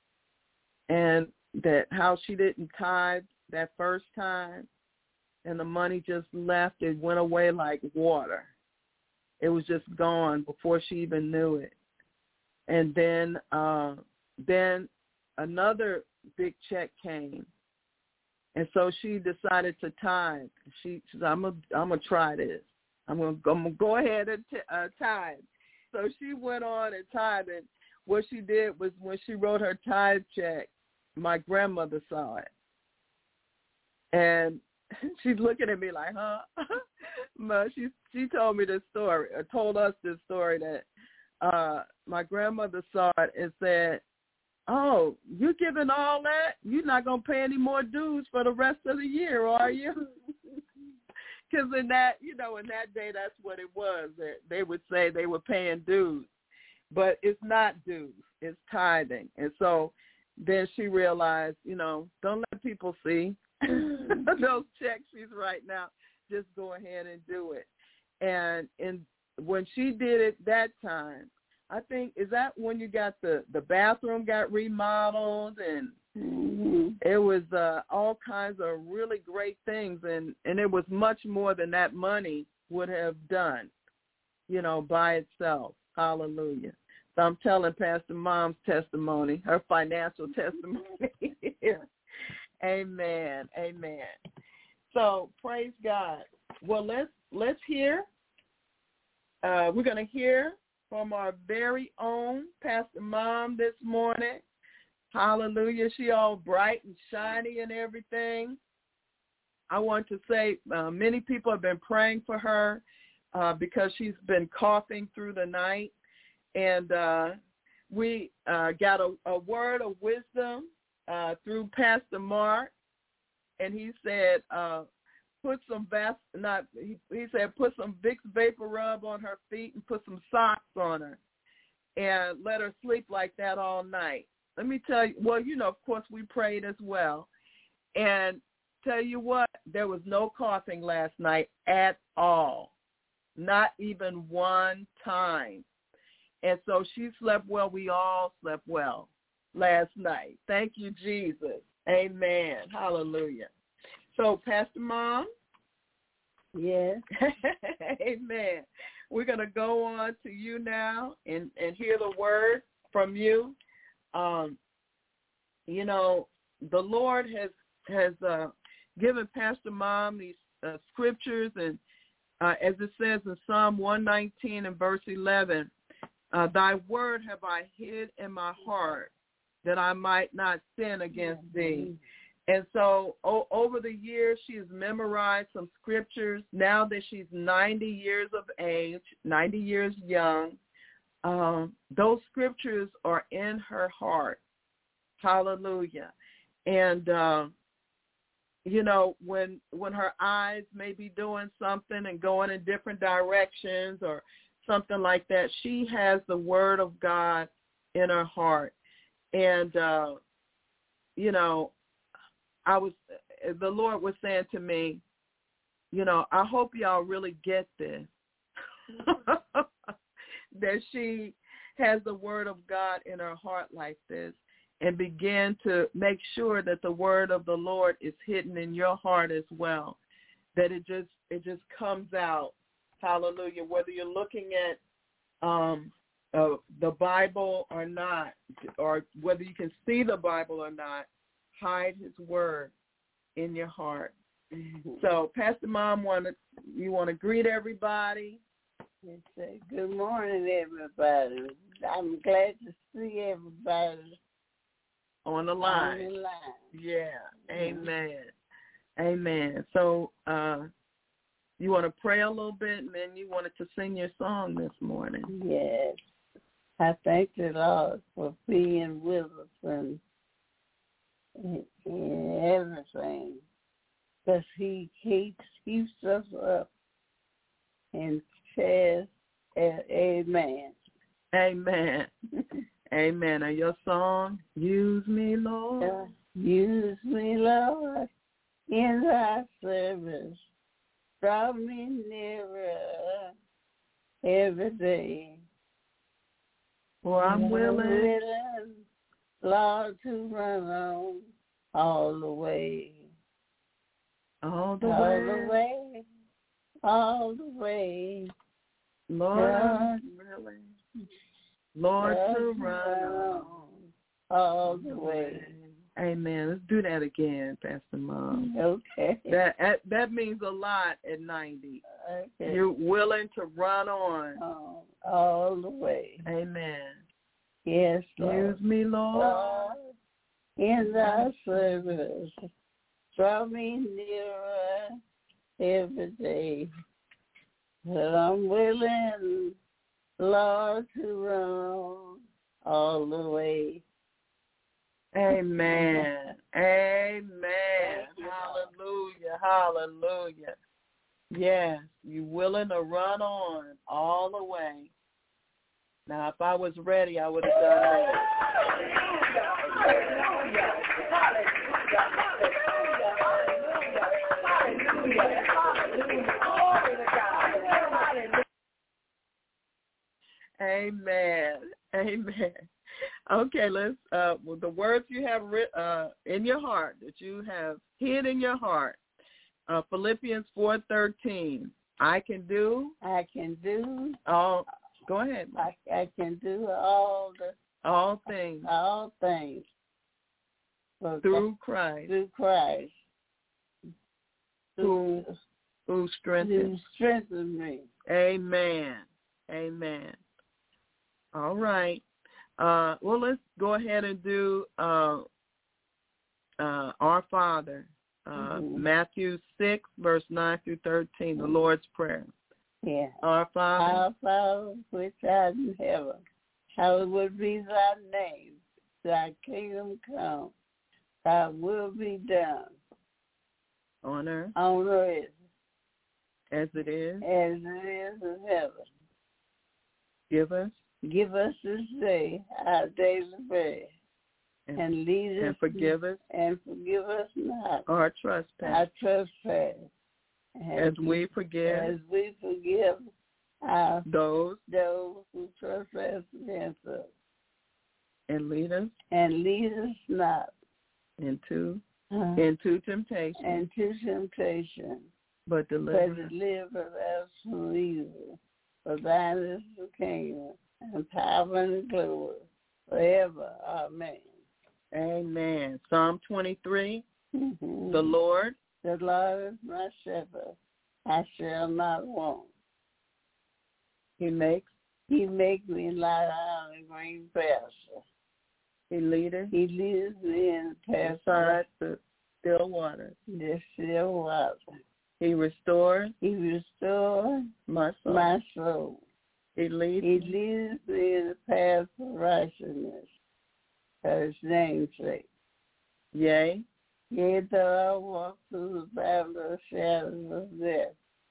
and that how she didn't tithe that first time, and the money just left. It went away like water. It was just gone before she even knew it. And then uh, then another big check came, and so she decided to tithe. She said, "I'm gonna I'm gonna try this. I'm gonna, I'm gonna go ahead and t- uh, tithe." So she went on and tithed. And what she did was, when she wrote her tithe check, my grandmother saw it, and she's looking at me like, "Huh?" But she she told me this story, or told us this story, that uh, my grandmother saw it and said, "Oh, you're giving all that? You're not going to pay any more dues for the rest of the year, are you?" Because in that, you know, in that day, that's what it was. They would say they were paying dues. But it's not dues. It's tithing. And so then she realized, you know, don't let people see those checks she's writing out. Just go ahead and do it. And and when she did it that time, I think, is that when you got the, the bathroom got remodeled, and mm-hmm. it was uh, all kinds of really great things, and, and it was much more than that money would have done, you know, by itself. Hallelujah. So I'm telling Pastor Mom's testimony, her financial testimony here. Amen. Amen. So praise God. Well, let's let's hear. Uh, we're going to hear from our very own Pastor Mom this morning. Hallelujah. She all bright and shiny and everything. I want to say uh, many people have been praying for her uh, because she's been coughing through the night. And uh, we uh, got a, a word of wisdom uh, through Pastor Mark. And he said, uh, put some Vas- not he, he said put some Vicks Vapor Rub on her feet and put some socks on her and let her sleep like that all night. Let me tell you, well, you know, of course we prayed as well. And tell you what, there was no coughing last night at all, not even one time. And so she slept well. We all slept well last night. Thank you, Jesus. Amen. Hallelujah. So, Pastor Mom? Yes. Amen. We're going to go on to you now and, and hear the word from you. Um, you know, the Lord has has uh, given Pastor Mom these uh, scriptures, and uh, as it says in Psalm one nineteen and verse eleven, uh, thy word have I hid in my heart that I might not sin against thee. And so o- over the years, she has memorized some scriptures. Now that she's ninety years of age, ninety years young, um, those scriptures are in her heart. Hallelujah. And, uh, you know, when when her eyes may be doing something and going in different directions or something like that, she has the word of God in her heart. And, uh, you know, I was, the Lord was saying to me, you know, I hope y'all really get this, that she has the word of God in her heart like this, and begin to make sure that the word of the Lord is hidden in your heart as well, that it just it just comes out. Hallelujah. Whether you're looking at um, uh, the Bible or not, or whether you can see the Bible or not, hide his word in your heart. Mm-hmm. So, Pastor Mom, wanna, you want to greet everybody? Yes, say good morning, everybody. I'm glad to see everybody on the line. On the line. Yeah, amen. Mm-hmm. Amen. So, uh, you want to pray a little bit, and then you wanted to sing your song this morning. Yes. I thank the Lord for being with us and, and everything, because he keeps, keeps us up and says, amen. Amen. Amen. And your song, Use Me, Lord. Uh, use me, Lord, in thy service. Draw me nearer every day. For I'm willing, willing, Lord, to run on all the way. All the all way. the way. All the way. Lord, I'm willing. Lord, Lord, to run on all the way. Amen. Let's do that again, Pastor Mom. Okay. That that means a lot at ninety. Okay. You're willing to run on. Oh, all the way. Amen. Yes, Lord. Use me, Lord. Lord, in thy service. Draw me nearer every day. But I'm willing, Lord, to run all the way. Amen. Amen. Hallelujah. Hallelujah. Yes, you willing to run on all the way. Now, if I was ready, I would have done that. Amen. Amen. Okay, let's, uh, well, the words you have writ, uh, in your heart, that you have hid in your heart, uh, Philippians four thirteen, I can do. I can do. All, go ahead. I, I can do all the. All things. All things. Through Christ. Through Christ. Who, who strengthens. Who strengthens me. Amen. Amen. All right. Uh, well, let's go ahead and do uh, uh, Our Father, uh, mm-hmm. Matthew six, verse nine through thirteen, the Lord's Prayer. Yeah. Our Father. Our Father, which art in heaven, hallowed be thy name. Thy kingdom come. Thy will be done. On earth. On earth. As it is. As it is in heaven. Give us. Give us this day our daily bread, and, and lead us and forgive us and forgive us not our trespass, our trespass, as we forgive as we forgive our those those who trespass against us, and lead us and lead us not into uh, into temptation, into temptation, but deliver but deliver us from evil. For thine is the kingdom, and power and glory forever. Amen. Amen. Psalm twenty-three, mm-hmm. The Lord. The Lord is my shepherd. I shall not want. He makes. He makes me lie down in green pastures. He leadeth. He leads me in the path beside the still waters. The still water. He restores. He restores my soul. My soul. He leads. He leads me in the path of righteousness for his name's sake. Yea. Yea, though I walk through the valley of the shadows of death,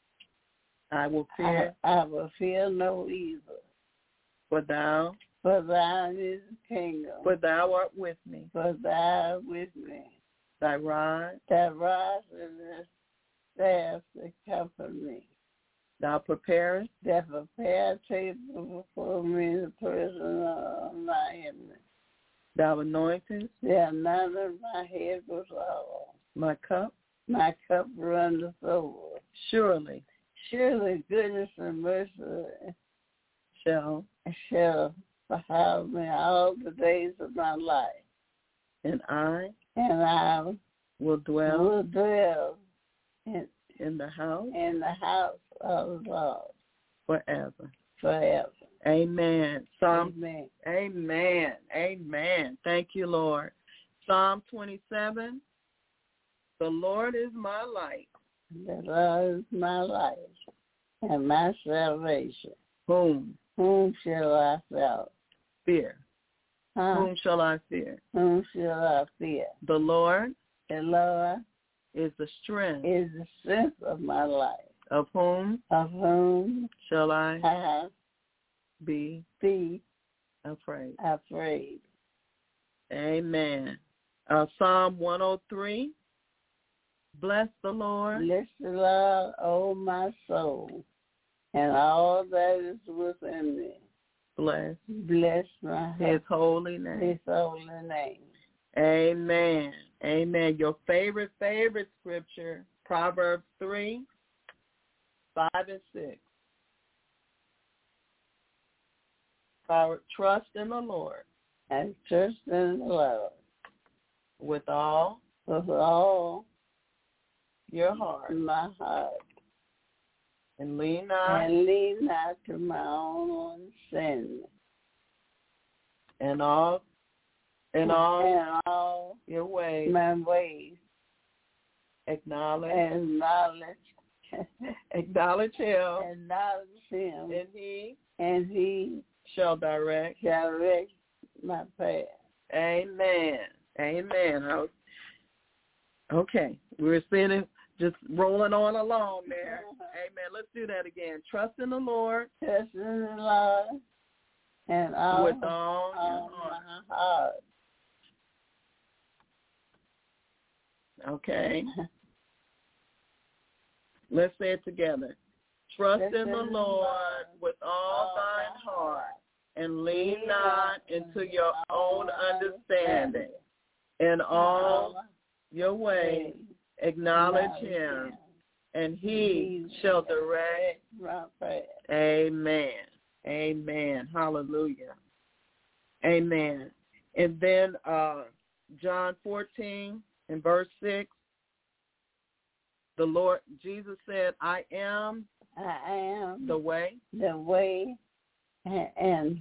I will fear. I, I will fear no evil. For thou. For thine is the kingdom. For thou art with me. For thou art with me. Thy rod. Thy rod and staff to comfort me. Thou preparest That prepare a table before me, the person of my enemy. thou anointest The anointing of my head was all. my cup. My cup runneth over. Surely Surely goodness and mercy shall, shall follow me all the days of my life, and I and I will dwell will dwell in, in the house in the house of the Lord forever. forever. Amen. Psalm. Amen. Amen. Amen. Thank you, Lord. Psalm twenty-seven. The Lord is my light. The Lord is my life and my salvation. Whom Whom shall I fear? fear? Huh? Whom shall I fear? Whom shall I fear? The Lord The Lord is the strength is the strength of my life, of whom of whom shall I I be be afraid. afraid. Amen. Uh, Psalm one oh three. Bless the Lord. Bless the Lord, O my soul, and all that is within me. Bless Bless my his holy name. His holy name. Amen. Amen. Your favorite, favorite scripture, Proverbs three, five and six. Our trust in the Lord And trust in the Lord with all with all your heart, my heart, and lean not and lean not to my own understanding. in all in all and all your ways. my ways, Acknowledge and knowledge, acknowledge him, acknowledge him, and he and he shall direct. direct my path. Amen. Amen. I- Okay, we're seeing it just rolling on along there. Amen. Let's do that again. Trust in the Lord Trust in the Lord, and all, with all your all heart. my heart. Okay. Let's say it together. Trust in the Lord with all thine heart, and lean not into your own understanding. In all your ways acknowledge him, and he shall direct. my path. Amen. Amen. Hallelujah. Amen. And then uh, John fourteen and verse six, the Lord Jesus said, I am I am the way. the way and, and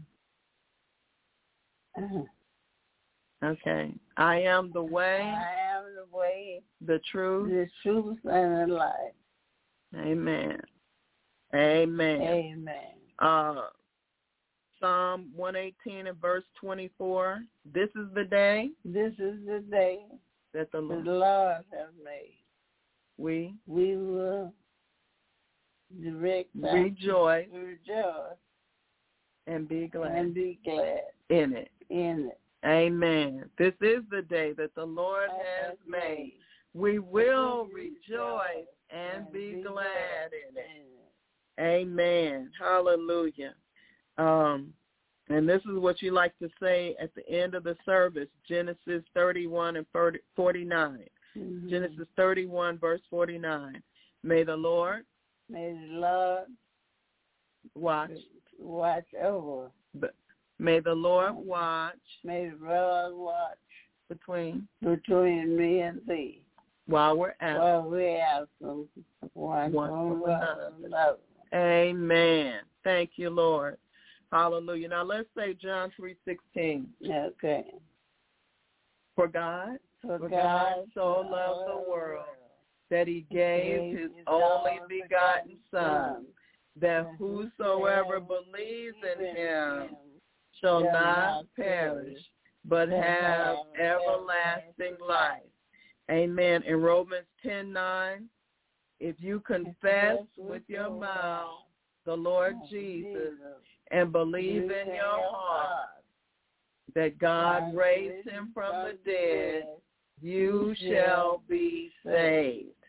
uh, Okay. I am the way, I am the way, the truth. the truth, and the life. Amen. Amen. Amen. Uh, Psalm one eighteen and verse twenty-four. This is the day This is the day that the the Lord, Lord has made. we We will direct our rejoice rejoice and be glad and be glad in it. in it. Amen. This is the day that the Lord has made. We will rejoice and be glad in it. Amen. Hallelujah. Um, and this is what you like to say at the end of the service, Genesis thirty-one and forty-nine. Mm-hmm. Genesis thirty-one, verse forty-nine. May the Lord May the Lord watch. watch over. May the Lord watch May the Lord watch between between me and thee while we're out. while we have some one One from from another. another. Amen. Thank you, Lord. Hallelujah. Now let's say John three sixteen. Okay. For God, For for God God so loved the world that he gave his only begotten Son, that whosoever believes in him shall not perish, but have everlasting life. Amen. In Romans ten nine, if you confess with your mouth the Lord Jesus and believe in your heart that God raised him from the dead, you shall be saved.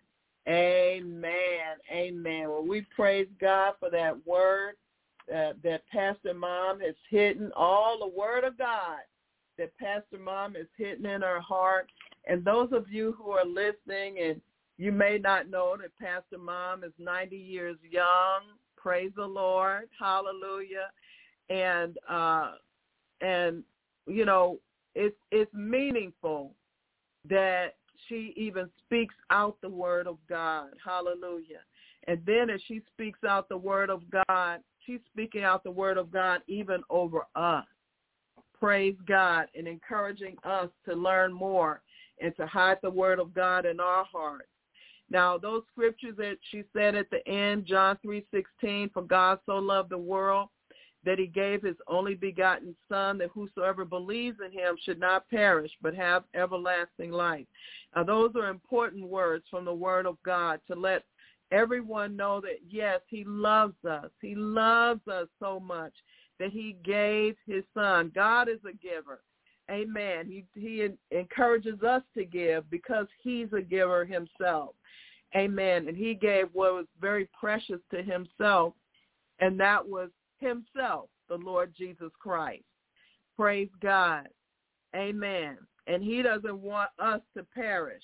Amen. Amen. Well, we praise God for that word uh, that Pastor Mom has hidden, all the word of God that Pastor Mom is hidden in her heart. And those of you who are listening, and you may not know that Pastor Mom is ninety years young. Praise the Lord. Hallelujah. And, uh, and you know, it's, it's meaningful that she even speaks out the word of God. Hallelujah. And then as she speaks out the word of God, she's speaking out the word of God even over us. Praise God, and encouraging us to learn more and to hide the word of God in our hearts. Now, those scriptures that she said at the end, John three sixteen, for God so loved the world that he gave his only begotten Son, that whosoever believes in him should not perish but have everlasting life. Now, those are important words from the word of God to let everyone know that, yes, he loves us. He loves us so much that he gave his Son. God is a giver. Amen. He, he encourages us to give because he's a giver himself. Amen. And he gave what was very precious to himself, and that was himself, the Lord Jesus Christ. Praise God. Amen. And he doesn't want us to perish.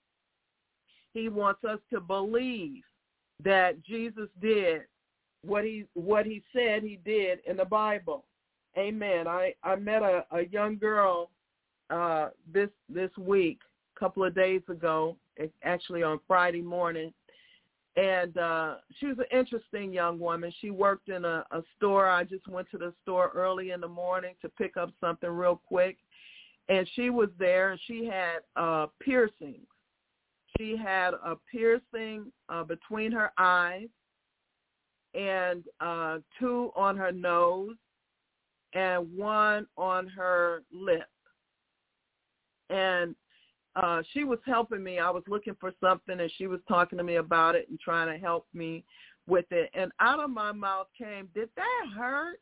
He wants us to believe that Jesus did what he what he said he did in the Bible. Amen. I, I met a, a young girl uh, this this week, a couple of days ago, actually on Friday morning, and uh, she was an interesting young woman. She worked in a, a store. I just went to the store early in the morning to pick up something real quick, and she was there, and she had uh, piercings. She had a piercing uh, between her eyes and uh, two on her nose and one on her lip. And uh, she was helping me. I was looking for something, and she was talking to me about it and trying to help me with it. And out of my mouth came, did that hurt?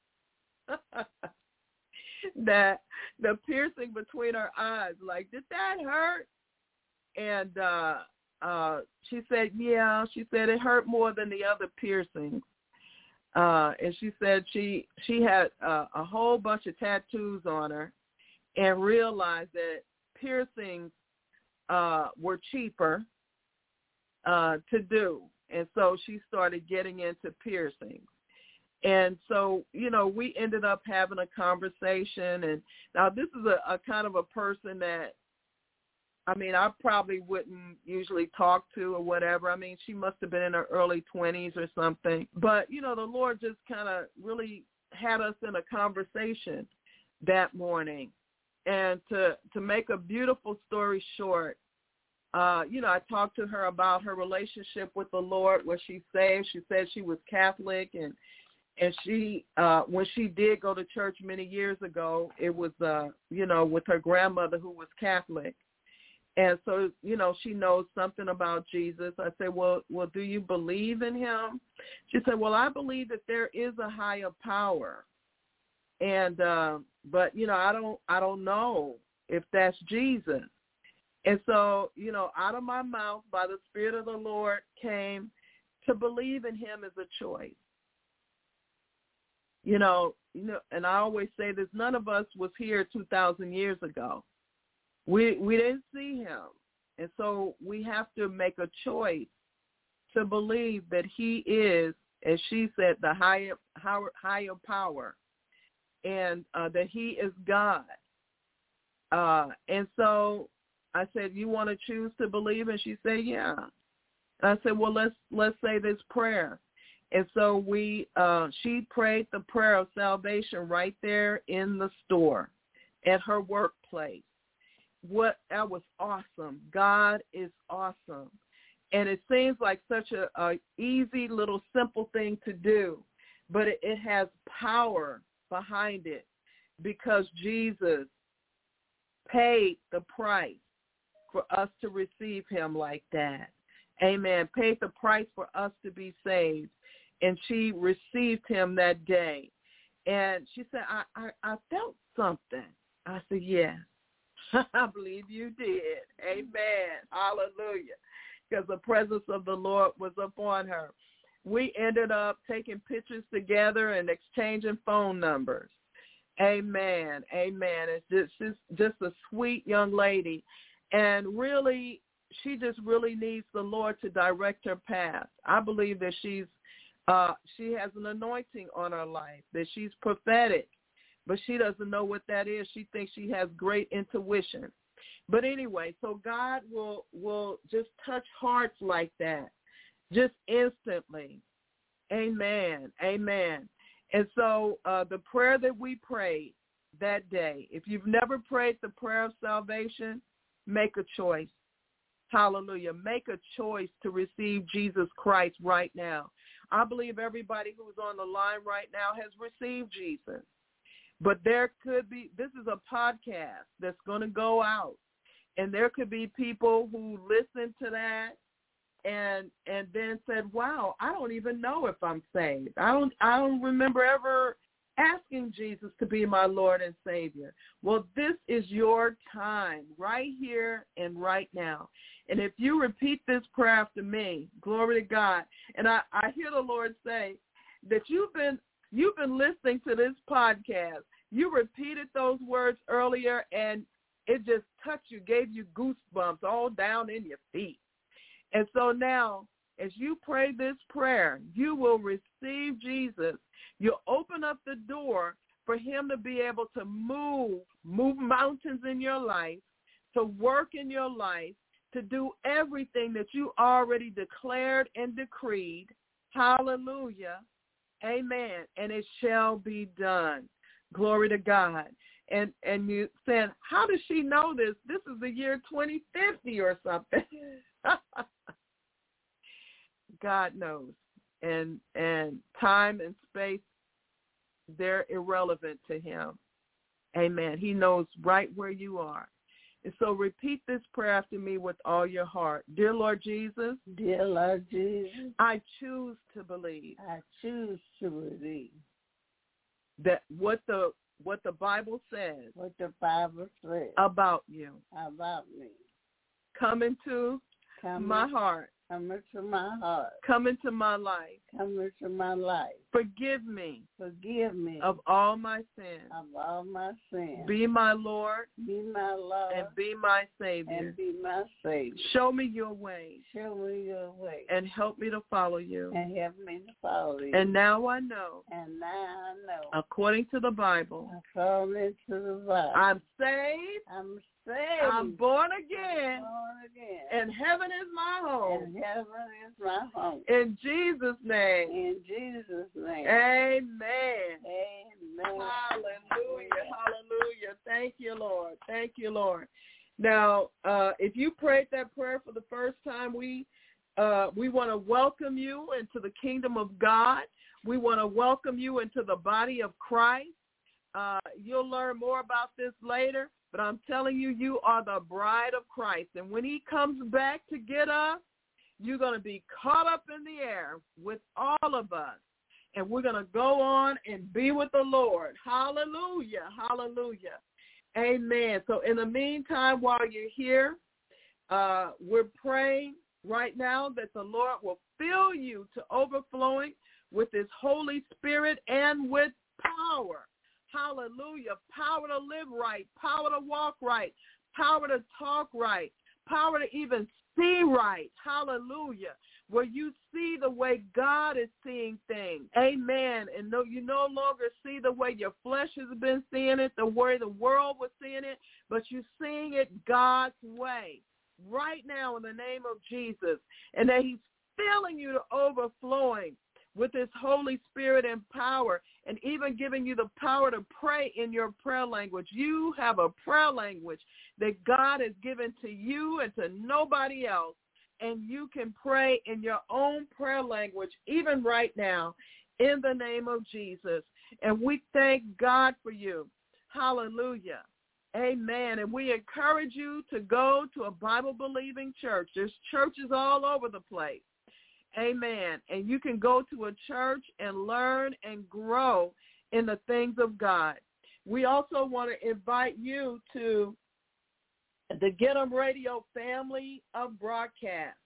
that the piercing between her eyes, like, did that hurt? And uh, uh, she said, yeah. She said it hurt more than the other piercings. Uh, and she said she she had uh, a whole bunch of tattoos on her and realized that piercings uh, were cheaper uh, to do. And so she started getting into piercings. And so, you know, we ended up having a conversation. And now this is a, a kind of a person that, I mean, I probably wouldn't usually talk to or whatever. I mean, she must have been in her early twenties or something. But, you know, the Lord just kind of really had us in a conversation that morning. And to, to make a beautiful story short, uh, you know, I talked to her about her relationship with the Lord. Was she saved? She said she was Catholic. And, and she, uh, when she did go to church many years ago, it was, uh, you know, with her grandmother who was Catholic. And so, you know, she knows something about Jesus. I said, well, well, do you believe in him? She said, well, I believe that there is a higher power. And, uh, but, you know, I don't, I don't know if that's Jesus. And so, you know, out of my mouth by the Spirit of the Lord came to believe in him as a choice. You know, you know, and I always say this, none of us was here two thousand years ago. We we didn't see him, and so we have to make a choice to believe that he is, as she said, the higher higher, higher power, and uh, that he is God. Uh, and so I said, you want to choose to believe? And she said, yeah. And I said, well, let's let's say this prayer. And so we uh, she prayed the prayer of salvation right there in the store, at her workplace. What that was awesome. God is awesome. And it seems like such a, a easy little simple thing to do, but it, it has power behind it because Jesus paid the price for us to receive him like that. Amen. Paid the price for us to be saved. And she received him that day. And she said, I, I, I felt something. I said, yes. I believe you did. Amen. Hallelujah. because the presence of the Lord was upon her. We ended up taking pictures together and exchanging phone numbers. Amen. Amen. It's just, just, just a sweet young lady. And really, she just really needs the Lord to direct her path. I believe that she's uh, she has an anointing on her life, that she's prophetic, but she doesn't know what that is. She thinks she has great intuition. But anyway, so God will will just touch hearts like that, just instantly. Amen. Amen. And so uh, the prayer that we prayed that day, if you've never prayed the prayer of salvation, make a choice. Hallelujah. Make a choice to receive Jesus Christ right now. I believe everybody who's on the line right now has received Jesus. But there could be, this is a podcast that's going to go out. And there could be people who listen to that and and then said, wow, I don't even know if I'm saved. I don't I don't remember ever asking Jesus to be my Lord and Savior. Well, this is your time right here and right now. And if you repeat this prayer after me, glory to God. And I, I hear the Lord say that you've been you've been listening to this podcast. You repeated those words earlier, and it just touched you, gave you goosebumps all down in your feet. And so now, as you pray this prayer, you will receive Jesus. You'll open up the door for him to be able to move, move mountains in your life, to work in your life, to do everything that you already declared and decreed. Hallelujah. Amen. And it shall be done. Glory to God. And and you said, how does she know this? This is the year twenty fifty or something. God knows. And and time and space, they're irrelevant to him. Amen. He knows right where you are. And so repeat this prayer after me with all your heart. Dear Lord Jesus. Dear Lord Jesus. I choose to believe. I choose to believe. That what the what the Bible says. What the Bible says. About you. About me. Come into Come my in, heart. Come into my heart. Come into my life. Come into my life. Forgive me. Forgive me. Of all my sins. Of all my sins. Be my Lord. Be my Lord. And be my Savior. And be my Savior. Show me your way. Show me your way. And help me to follow you. And help me to follow you. And now I know. And now I know. According to the Bible. According to the Bible. I'm saved. I'm saved. I'm born again. Born again. And heaven is my home. And heaven is my home. In Jesus' name. In Jesus' name. Amen. Amen. Hallelujah. Hallelujah. Thank you, Lord. Thank you, Lord. Now, uh, if you prayed that prayer for the first time, we uh, we want to welcome you into the kingdom of God. We want to welcome you into the body of Christ. Uh, you'll learn more about this later, but I'm telling you, you are the bride of Christ. And when he comes back to get us, you're going to be caught up in the air with all of us. And we're going to go on and be with the Lord. Hallelujah. Hallelujah. Amen. So in the meantime, while you're here, uh, we're praying right now that the Lord will fill you to overflowing with his Holy Spirit and with power. Hallelujah. Power to live right, power to walk right, power to talk right, power to even see right. Hallelujah. Where you see the way God is seeing things. Amen. And no, you no longer see the way your flesh has been seeing it, the way the world was seeing it, but you're seeing it God's way right now in the name of Jesus. And that he's filling you to overflowing with his Holy Spirit and power, and even giving you the power to pray in your prayer language. You have a prayer language that God has given to you and to nobody else, and you can pray in your own prayer language even right now in the name of Jesus. And we thank God for you. Hallelujah. Amen. And we encourage you to go to a Bible-believing church. There's churches all over the place. Amen. And you can go to a church and learn and grow in the things of God. We also want to invite you to the Get 'em Radio family of broadcasts.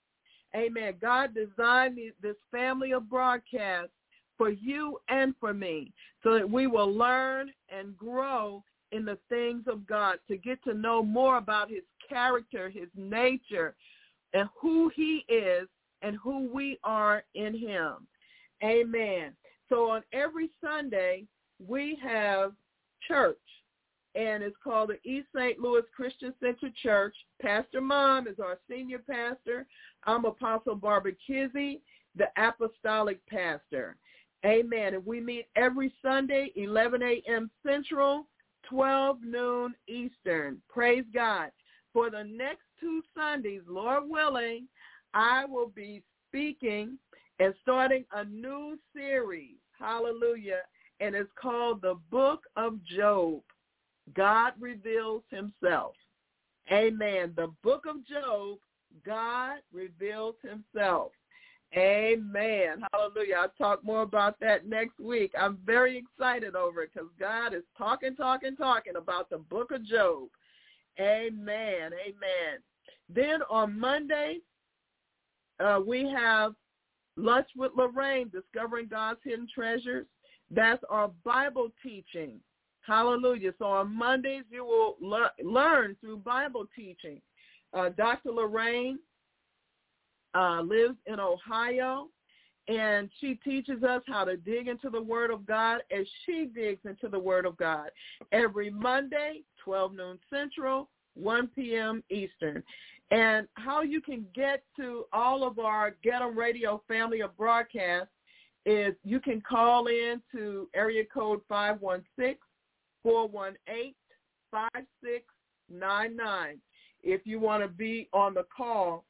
Amen. God designed this family of broadcasts for you and for me so that we will learn and grow in the things of God, to get to know more about his character, his nature, and who he is and who we are in him. Amen. So on every Sunday, we have church, and it's called the East Saint Louis Christian Center Church. Pastor Mom is our senior pastor. I'm Apostle Barbara Kizzy, the apostolic pastor. Amen. And we meet every Sunday, eleven a.m. Central, twelve noon Eastern. Praise God. For the next two Sundays, Lord willing, I will be speaking and starting a new series. Hallelujah. And it's called The Book of Job. God reveals himself. Amen. The Book of Job, God reveals himself. Amen. Hallelujah. I'll talk more about that next week. I'm very excited over it because God is talking, talking, talking about the Book of Job. Amen. Amen. Then on Monday, uh, we have Lunch with Lorraine, Discovering God's Hidden Treasures. That's our Bible teaching. Hallelujah. So on Mondays, you will le- learn through Bible teaching. Uh, Doctor Lorraine uh, lives in Ohio, and she teaches us how to dig into the Word of God as she digs into the Word of God. Every Monday, twelve noon Central, one p.m. Eastern. And how you can get to all of our Get 'em Radio family of broadcasts is you can call in to area code five one six, four one eight, five six nine nine. If you want to be on the call,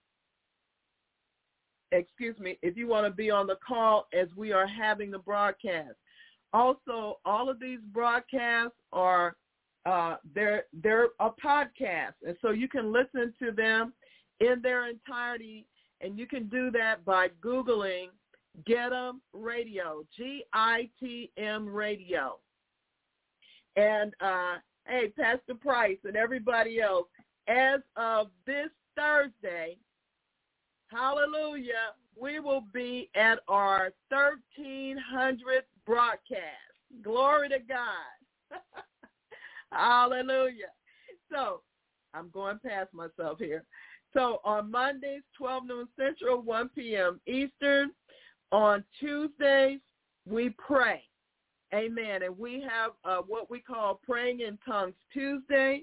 excuse me, if you want to be on the call as we are having the broadcast. Also, all of these broadcasts are uh, they're they're a podcast, and so you can listen to them in their entirety, and you can do that by Googling Get 'em Radio, G I T M Radio. And, uh, hey, Pastor Price and everybody else, as of this Thursday, hallelujah, we will be at our thirteen hundredth broadcast. Glory to God. Hallelujah. So I'm going past myself here. So on Mondays, twelve noon Central, one p.m. Eastern. On Tuesdays, we pray. Amen. And we have uh, what we call Praying in Tongues Tuesday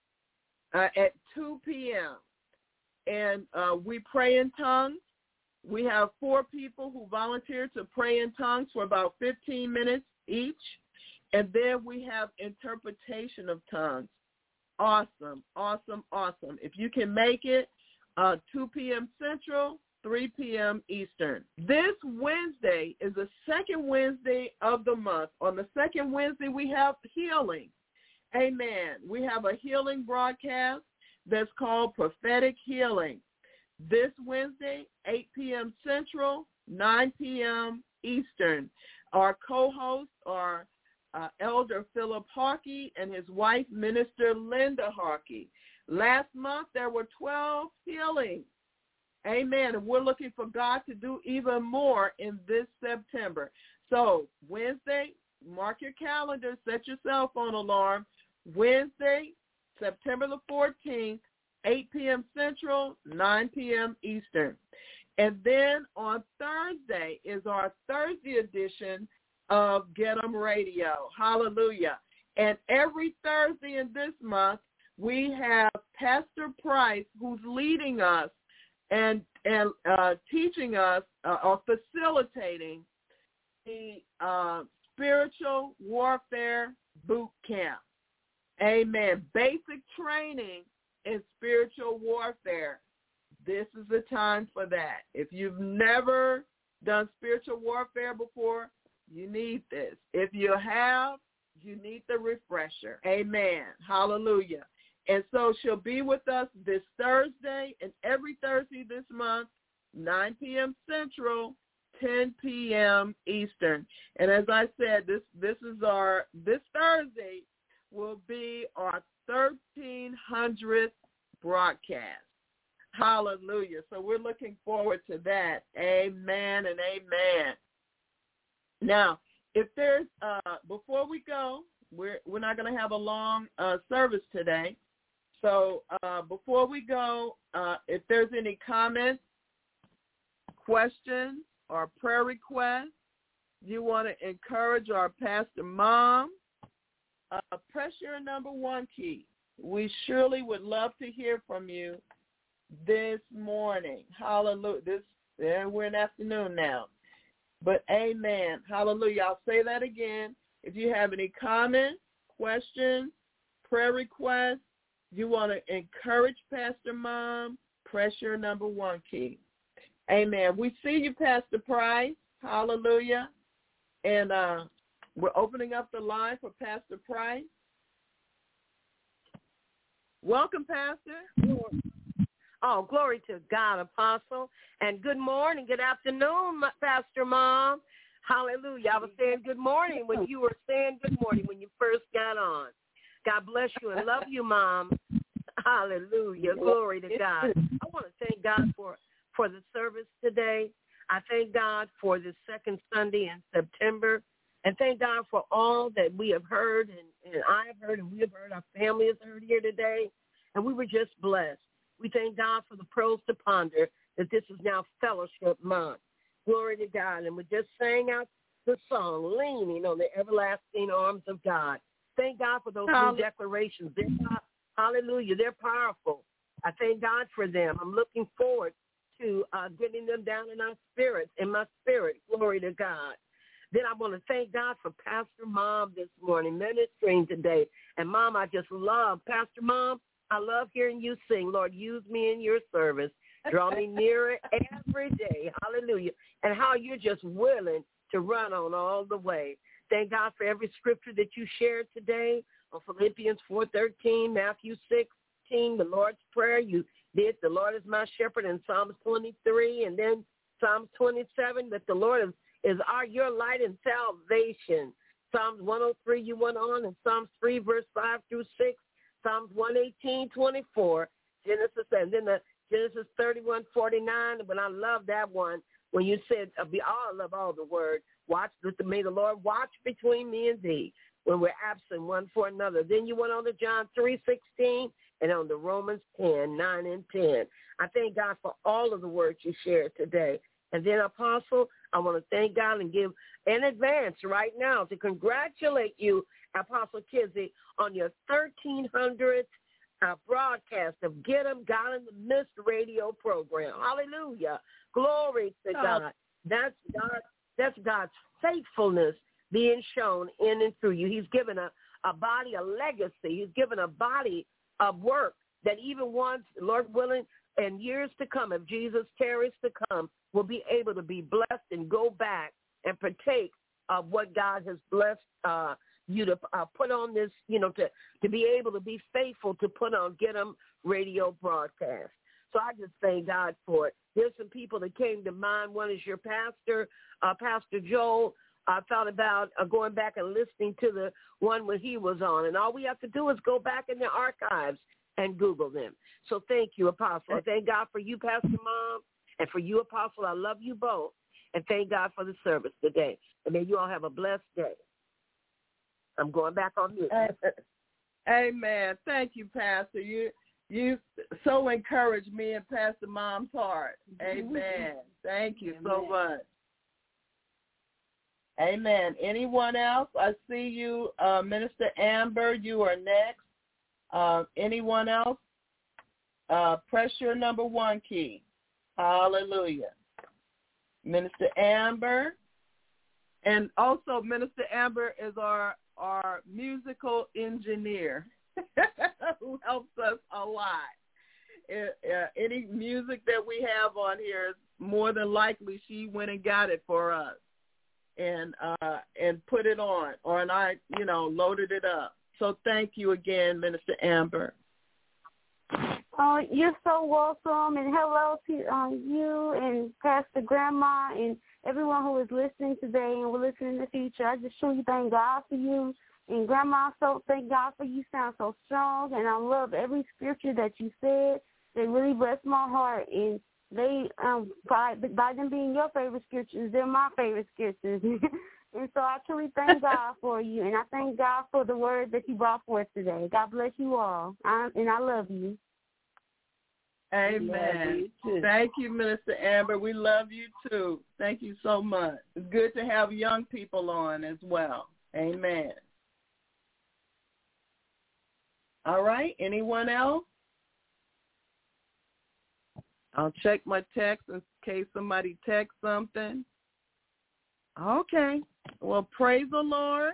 uh, at two p.m. And uh, we pray in tongues. We have four people who volunteer to pray in tongues for about fifteen minutes each. And then we have interpretation of tongues. Awesome, awesome, awesome. If you can make it, uh, two p.m. Central, three p.m. Eastern. This Wednesday is the second Wednesday of the month. On the second Wednesday, we have healing. Amen. We have a healing broadcast that's called Prophetic Healing. This Wednesday, eight p.m. Central, nine p.m. Eastern. Our co-hosts are uh, Elder Philip Harkey and his wife, Minister Linda Harkey. Last month, there were twelve healings. Amen. And we're looking for God to do even more in this September. So Wednesday, mark your calendar, set your cell phone alarm. Wednesday, September the fourteenth, eight p.m. Central, nine p.m. Eastern. And then on Thursday is our Thursday edition of Get 'em Radio. Hallelujah. And every Thursday in this month, we have Pastor Price, who's leading us and and uh, teaching us uh, or facilitating the uh, spiritual warfare boot camp. Amen. Basic training in spiritual warfare. This is the time for that. If you've never done spiritual warfare before, you need this. If you have, you need the refresher. Amen. Hallelujah. And so she'll be with us this Thursday and every Thursday this month, nine p.m. Central, ten p.m. Eastern. And as I said, this this is our this Thursday will be our thirteen hundredth broadcast. Hallelujah. So we're looking forward to that. Amen and amen. Now, if there's, uh, before we go, we're, we're not going to have a long uh, service today. So uh, before we go, uh, if there's any comments, questions, or prayer requests, you want to encourage our Pastor Mom, uh, press your number one key. We surely would love to hear from you this morning. Hallelujah. This, yeah, we're in afternoon now. But amen. Hallelujah. I'll say that again. If you have any comments, questions, prayer requests, you want to encourage Pastor Mom, press your number one key. Amen. We see you, Pastor Price. Hallelujah. And uh, we're opening up the line for Pastor Price. Welcome, Pastor. Oh, glory to God, Apostle. And good morning, good afternoon, Pastor Mom. Hallelujah. I was saying good morning when you were saying good morning when you first got on. God bless you and love you, Mom. Hallelujah. Glory to God. I want to thank God for, for the service today. I thank God for the second Sunday in September. And thank God for all that we have heard and, and I have heard and we have heard, our family has heard here today. And we were just blessed. We thank God for the pros to ponder that this is now Fellowship Month. Glory to God. And we just sang out the song, Leaning on the Everlasting Arms of God. Thank God for those new declarations. They're, hallelujah. They're powerful. I thank God for them. I'm looking forward to uh, getting them down in our spirits, in my spirit. Glory to God. Then I want to thank God for Pastor Mom this morning, ministering today. And, Mom, I just love, Pastor Mom, I love hearing you sing. Lord, use me in your service. Draw me nearer every day. Hallelujah. And how you're just willing to run on all the way. Thank God for every scripture that you shared today on Philippians four thirteen, Matthew sixteen, the Lord's Prayer. You did the Lord is my shepherd in Psalms twenty-three, and then Psalms twenty-seven, that the Lord is, is our your light and salvation. Psalms one oh three you went on, and Psalms three, verse five through six. Psalms one eighteen, twenty-four, Genesis, and then the Genesis thirty-one, forty-nine, when I love that one, when you said, uh, be all of all the word, watch, may the Lord watch between me and thee when we're absent one for another. Then you went on to John three sixteen and on to Romans ten, nine and ten. I thank God for all of the words you shared today. And then, Apostle, I want to thank God and give in advance right now to congratulate you, Apostle Kizzy, on your thirteen hundredth uh, broadcast of Get 'em God in the Midst radio program. Hallelujah. Glory to God. That's God. That's God's faithfulness being shown in and through you. He's given a, a body, a legacy. He's given a body of work that even once, Lord willing, and years to come, if Jesus tarries to come, will be able to be blessed and go back and partake of what God has blessed uh, you to uh, put on this, you know, to, to be able to be faithful to put on Get 'em radio broadcast. So I just thank God for it. There's some people that came to mind. One is your pastor, uh, Pastor Joel. I thought about uh, going back and listening to the one when he was on. And all we have to do is go back in the archives and Google them. So thank you, Apostle. I thank God for you, Pastor Mom, and for you, Apostle. I love you both. And thank God for the service today. And may you all have a blessed day. I'm going back on mute. Amen. Thank you, Pastor. You you so encouraged me and Pastor Mom's heart. Amen. Thank you so much. Amen. Anyone else? I see you, uh, Minister Amber. You are next. Uh, anyone else? Uh, press your number one key. Hallelujah. Minister Amber. And also Minister Amber is our, our musical engineer who helps us a lot. Uh, any music that we have on here, is more than likely she went and got it for us and uh, and put it on, or and I, you know, loaded it up. So thank you again, Minister Amber. Oh, you're so welcome, and hello to uh, you and Pastor Grandma and everyone who is listening today and will listen in the future. I just truly thank God for you. And Grandma, so thank God for you. You sound so strong, and I love every scripture that you said. they really bless my heart, and they um by, by them being your favorite scriptures, they're my favorite scriptures. And so I truly thank God for you, and I thank God for the word that you brought forth today. God bless you all, I, and I love you. Amen. You Thank you, Minister Amber. We love you, too. Thank you so much. It's good to have young people on as well. Amen. All right. Anyone else? I'll check my text in case somebody texts something. Okay. Well, praise the Lord.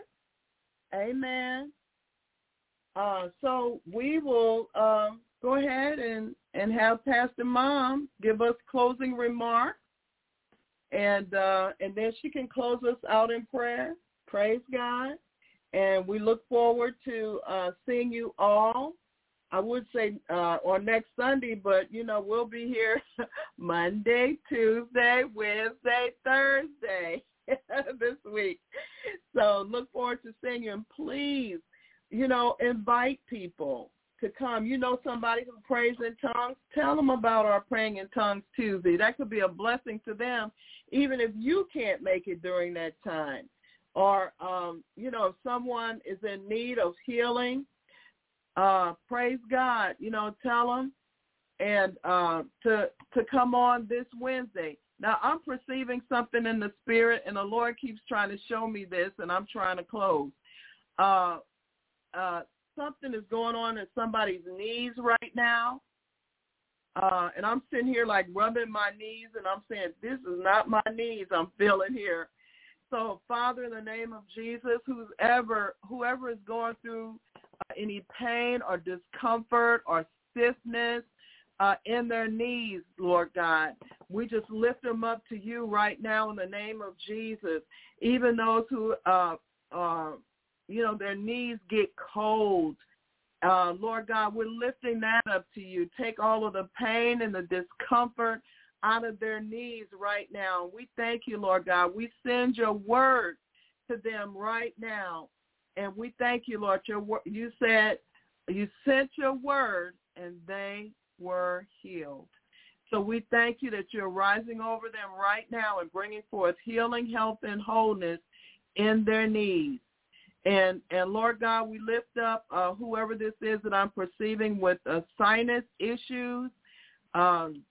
Amen. Uh, so we will um, go ahead and, and have Pastor Mom give us closing remarks, and uh, and then she can close us out in prayer. Praise God. And we look forward to uh, seeing you all. I would say uh, on next Sunday, but, you know, we'll be here Monday, Tuesday, Wednesday, Thursday this week. So look forward to seeing you. And please, you know, invite people to come. You know somebody who prays in tongues, tell them about our Praying in Tongues Tuesday. That could be a blessing to them, even if you can't make it during that time. Or, um, you know, if someone is in need of healing, uh, praise God, you know, tell them and uh, to to come on this Wednesday. Now, I'm perceiving something in the spirit, and the Lord keeps trying to show me this, and I'm trying to close. Uh, uh, something is going on in somebody's knees right now, uh, and I'm sitting here like rubbing my knees, and I'm saying, this is not my knees I'm feeling here. So, Father, in the name of Jesus, whoever, whoever is going through uh, any pain or discomfort or stiffness uh, in their knees, Lord God, we just lift them up to you right now in the name of Jesus. Even those who, uh, uh, you know, their knees get cold, uh, Lord God, we're lifting that up to you. Take all of the pain and the discomfort out of their knees right now. We thank you, Lord God. We send your word to them right now. And we thank you, Lord. Your you said you sent your word and they were healed. So we thank you that you're rising over them right now and bringing forth healing, health, and wholeness in their knees. And, and Lord God, we lift up uh, whoever this is that I'm perceiving with uh, sinus issues, um,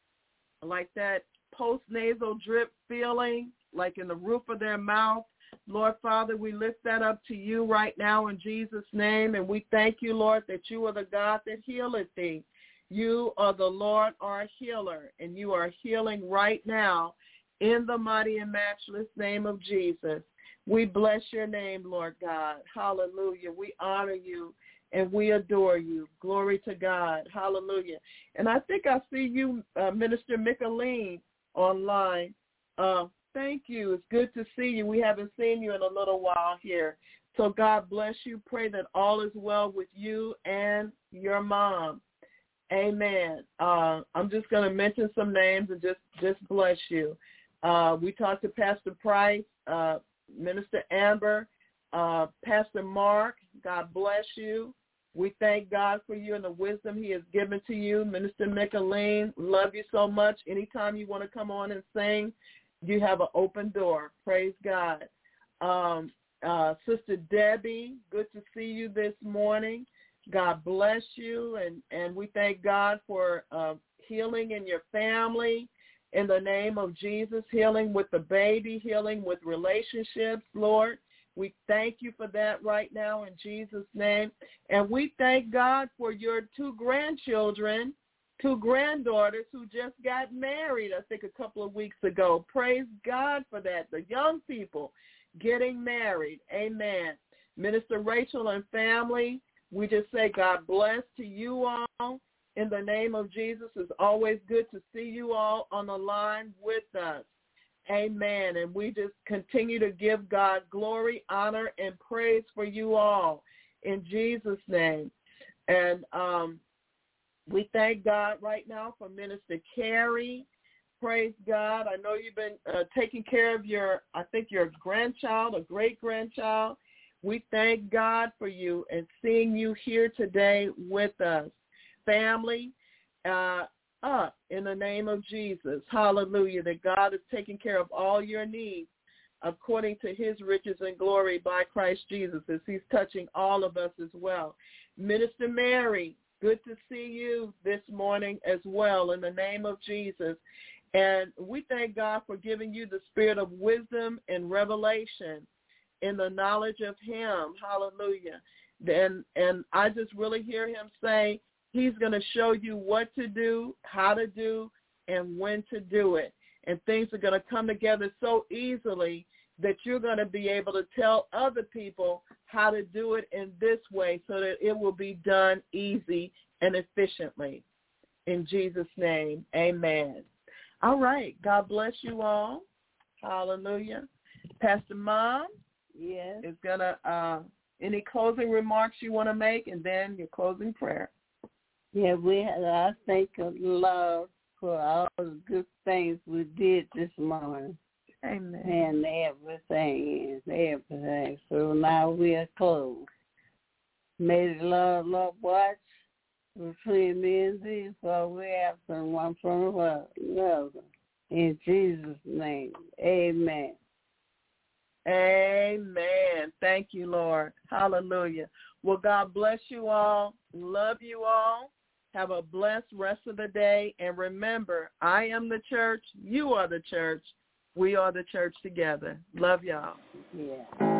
like that post-nasal drip feeling, like in the roof of their mouth. Lord Father, we lift that up to you right now in Jesus' name, and we thank you, Lord, that you are the God that healeth thee. You are the Lord, our healer, and you are healing right now in the mighty and matchless name of Jesus. We bless your name, Lord God. Hallelujah. We honor you. And we adore you. Glory to God. Hallelujah. And I think I see you, uh, Minister Micheline, online. Uh, thank you. It's good to see you. We haven't seen you in a little while here. So God bless you. Pray that all is well with you and your mom. Amen. Uh, I'm just going to mention some names and just, just bless you. Uh, we talked to Pastor Price, uh, Minister Amber, uh, Pastor Mark. God bless you. We thank God for you and the wisdom he has given to you. Minister Micheline, love you so much. Anytime you want to come on and sing, you have an open door. Praise God. Um, uh, Sister Debbie, good to see you this morning. God bless you, and, and we thank God for uh, healing in your family. In the name of Jesus, healing with the baby, healing with relationships, Lord. We thank you for that right now in Jesus' name. And we thank God for your two grandchildren, two granddaughters who just got married, I think, a couple of weeks ago. Praise God for that. The young people getting married. Amen. Minister Rachel and family, we just say God bless to you all. In the name of Jesus, it's always good to see you all on the line with us. Amen. And we just continue to give God glory, honor, and praise for you all in Jesus' name. And um, we thank God right now for Minister Carrie. Praise God. I know you've been uh, taking care of your, I think, your grandchild or great-grandchild. We thank God for you and seeing you here today with us. Family, uh, up in the name of Jesus. Hallelujah. That God is taking care of all your needs according to his riches and glory by Christ Jesus, as he's touching all of us as well. Minister Mary, good to see you this morning as well in the name of Jesus. And we thank God for giving you the spirit of wisdom and revelation in the knowledge of him. Hallelujah. And, and I just really hear him say he's going to show you what to do, how to do, and when to do it. And things are going to come together so easily that you're going to be able to tell other people how to do it in this way so that it will be done easy and efficiently. In Jesus' name, amen. All right. God bless you all. Hallelujah. Pastor Mom yes. is going to, uh, any closing remarks you want to make, and then your closing prayer. Yeah, we had, I thank the Lord for all the good things we did this morning. Amen. And everything, everything. So now we are closed. May the Lord, Lord watch between me and thee, for we absent one from another. In Jesus' name, amen. Amen. Thank you, Lord. Hallelujah. Well, God bless you all. Love you all. Have a blessed rest of the day. And remember, I am the church. You are the church. We are the church together. Love y'all. Yeah.